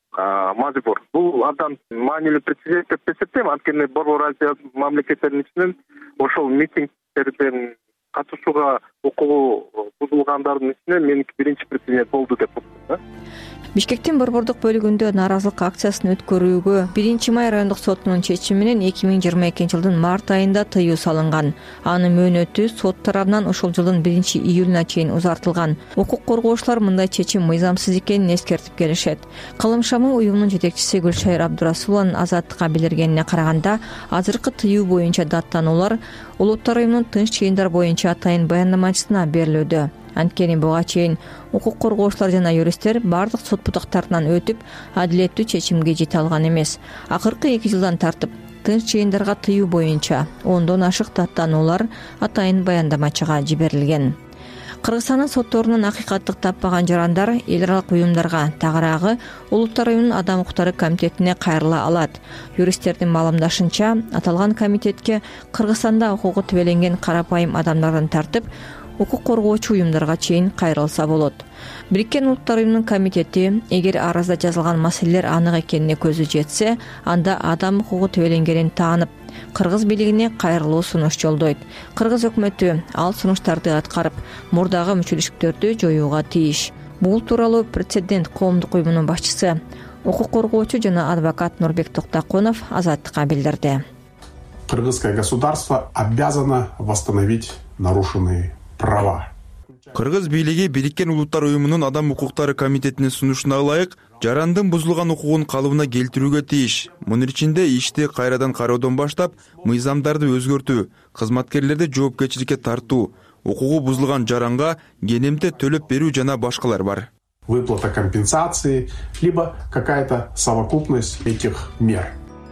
мажбур. Бул абдан маанилүү прецедент деп эсептейм. Анткени Борбор Азия мамлекеттеринин ичинен ошол митингтерден катышууга укугу бузулгандардын ичинен меники биринчи прецедент болду деп ойлойм. Бишкектин борбордук бөлүгүндө нааразылык акциясын өткөрүүгө биринчи май райондук сотунун чечими менен эки миң жыйырма экинчи жылдын март айында тыюу салынган. Анын мөөнөтү сот тарабынан ошол жылдын биринчи июлуна чейин узартылган. Укук коргоочулар мындай чечим мыйзамсыз экенин эскертип келишет. Кылымшамы уюмунун жетекчиси Гүлшайыр Абдирасулованын азаттыкка билдиргенине караганда, азыркы тыюу боюнча даттануулар Улуттар уюмунун тынч чейиндар боюнча атайын баяндамачысына берилүүдө. Анткени буга чейин укук коргоочулар жана юристтер бардык сот бутактарынан өтүп, адилеттүү чечимге жете алган эмес. Акыркы эки жылдан тартып тынч чейиндарга тыюу боюнча ондон ашык даттануулар атайын баяндамачыга жиберилген. Кыргызстандын сотторунун акыйкаттык таппаган жарандар эл аралык уюмдарга, тагыраагы Улуттар уюмунун адам укуктары комитетине кайрыла алат. Юристтердин маалымдашынча, аталган комитетке Кыргызстанда укугу тебеленген карапайым адамдардан тартып, укук коргоочу уюмдарга чейин кайрылса болот. Бириккен Улуттар уюмунун комитети эгер арызда жазылган маселелер анык экенине көзү жетсе, анда адам укугу тебеленгенин таанып, кыргыз бийлигине кайрылуу сунуш жолдойт. Кыргыз өкмөтү ал сунуштарды аткарып, мурдагы мүчөлүштүктөрдү жоюуга тийиш. Бул тууралуу прецедент коомдук уюмунун башчысы, укук коргоочу жана адвокат Нурбек Токтоконов азаттыкка билдирди. Кыргызское государство обязано восстановить нарушенные права. Кыргыз бийлиги Бириккен Улуттар уюмунун адам укуктары комитетинин сунушуна ылайык жарандын бузулган укугун калыбына келтирүүгө тийиш. Мунун ичинде ишти кайрадан кароодон баштап, мыйзамдарды өзгөртүү, кызматкерлерди жоопкерчиликке тартуу, укугу бузулган жаранга кенемте төлөп берүү жана башкалар бар. Выплата компенсации, либо какая-то совокупность этих мер.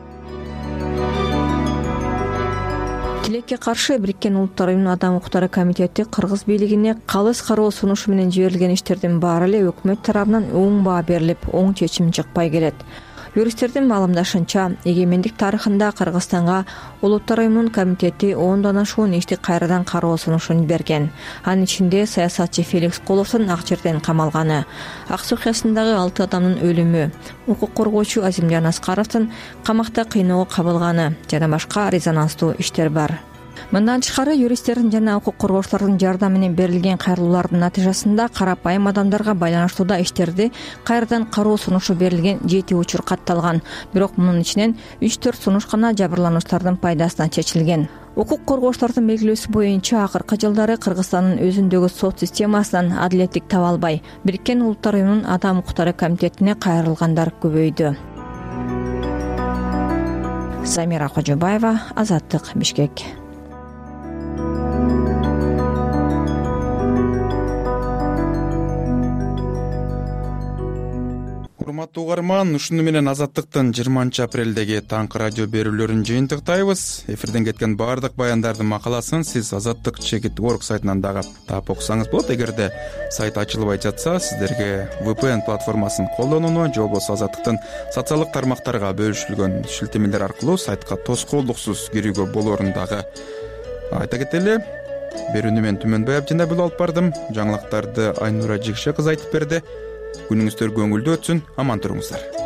Тилекке каршы Бириккен Улуттар уюмунун адам укуктары комитети кыргыз бийлигине калыс кароо сунушу менен жиберилген иштердин баары эле өкмөт тарабынан оң баа берилип, оң чечим чыкпай келет. Юристтердин маалымдашынча, эгемендик тарыхында Кыргызстанга Улуттар уюмунун комитети ондон ашуун ишти кайрадан кароо сунушун берген. Анын ичинде саясатчы Феликс Коловдун ак жерден камалганы, Ак Суу кыясындагы алты адамдын өлүмү, укук коргоочу Азимжан Аскаровдун камакта кыйноого кабылганы жана башка резонанстуу иштер бар. Мындан тышкары юристтердин жана укук коргоочулардын жардамы менен берилген кайрылуулардын натыйжасында карапайым адамдарга байланыштуу иштерди кайрадан кароо сунушу берилген жети учур катталган. Бирок мунун ичинен үч төрт сунуш гана жабырлануучулардын пайдасына чечилген. Укук коргоочулардын белгилөөсү боюнча акыркы жылдары Кыргызстандын өзүндөгү сот системасынан адилеттик таба албай, Бириккен Улуттар уюмунун адам укуктары комитетине кайрылгандар көбөйдү. Замира Кожобаева, Азаттык, Бишкек. урматтуу угарман, ушуну менен Азаттыктын жыйырманчы апрелдеги таңкы радио берүүлөрүн жыйынтыктайбыз. Эфирден кеткен баардык баяндардын макаласын сиз Азаттык чекит орг сайтынан дагы таап окусаңыз болот. Эгерде сайт ачылбай жатса, сиздерге ви пи эн платформасын колдонууну же болбосо Азаттыктын социалдык тармактарга бөлүшүлгөн шилтемелер аркылуу сайтка тоскоолдуксуз кирүүгө болоорун дагы айта кетели. Берүүнү мен Түмөнбай Абдинабил алып бардым. Жаңылыктарды Айнура Жикше кызы айтып берди. Күнүңүздөр көңүлдүү өтсүн, аман туруңуздар.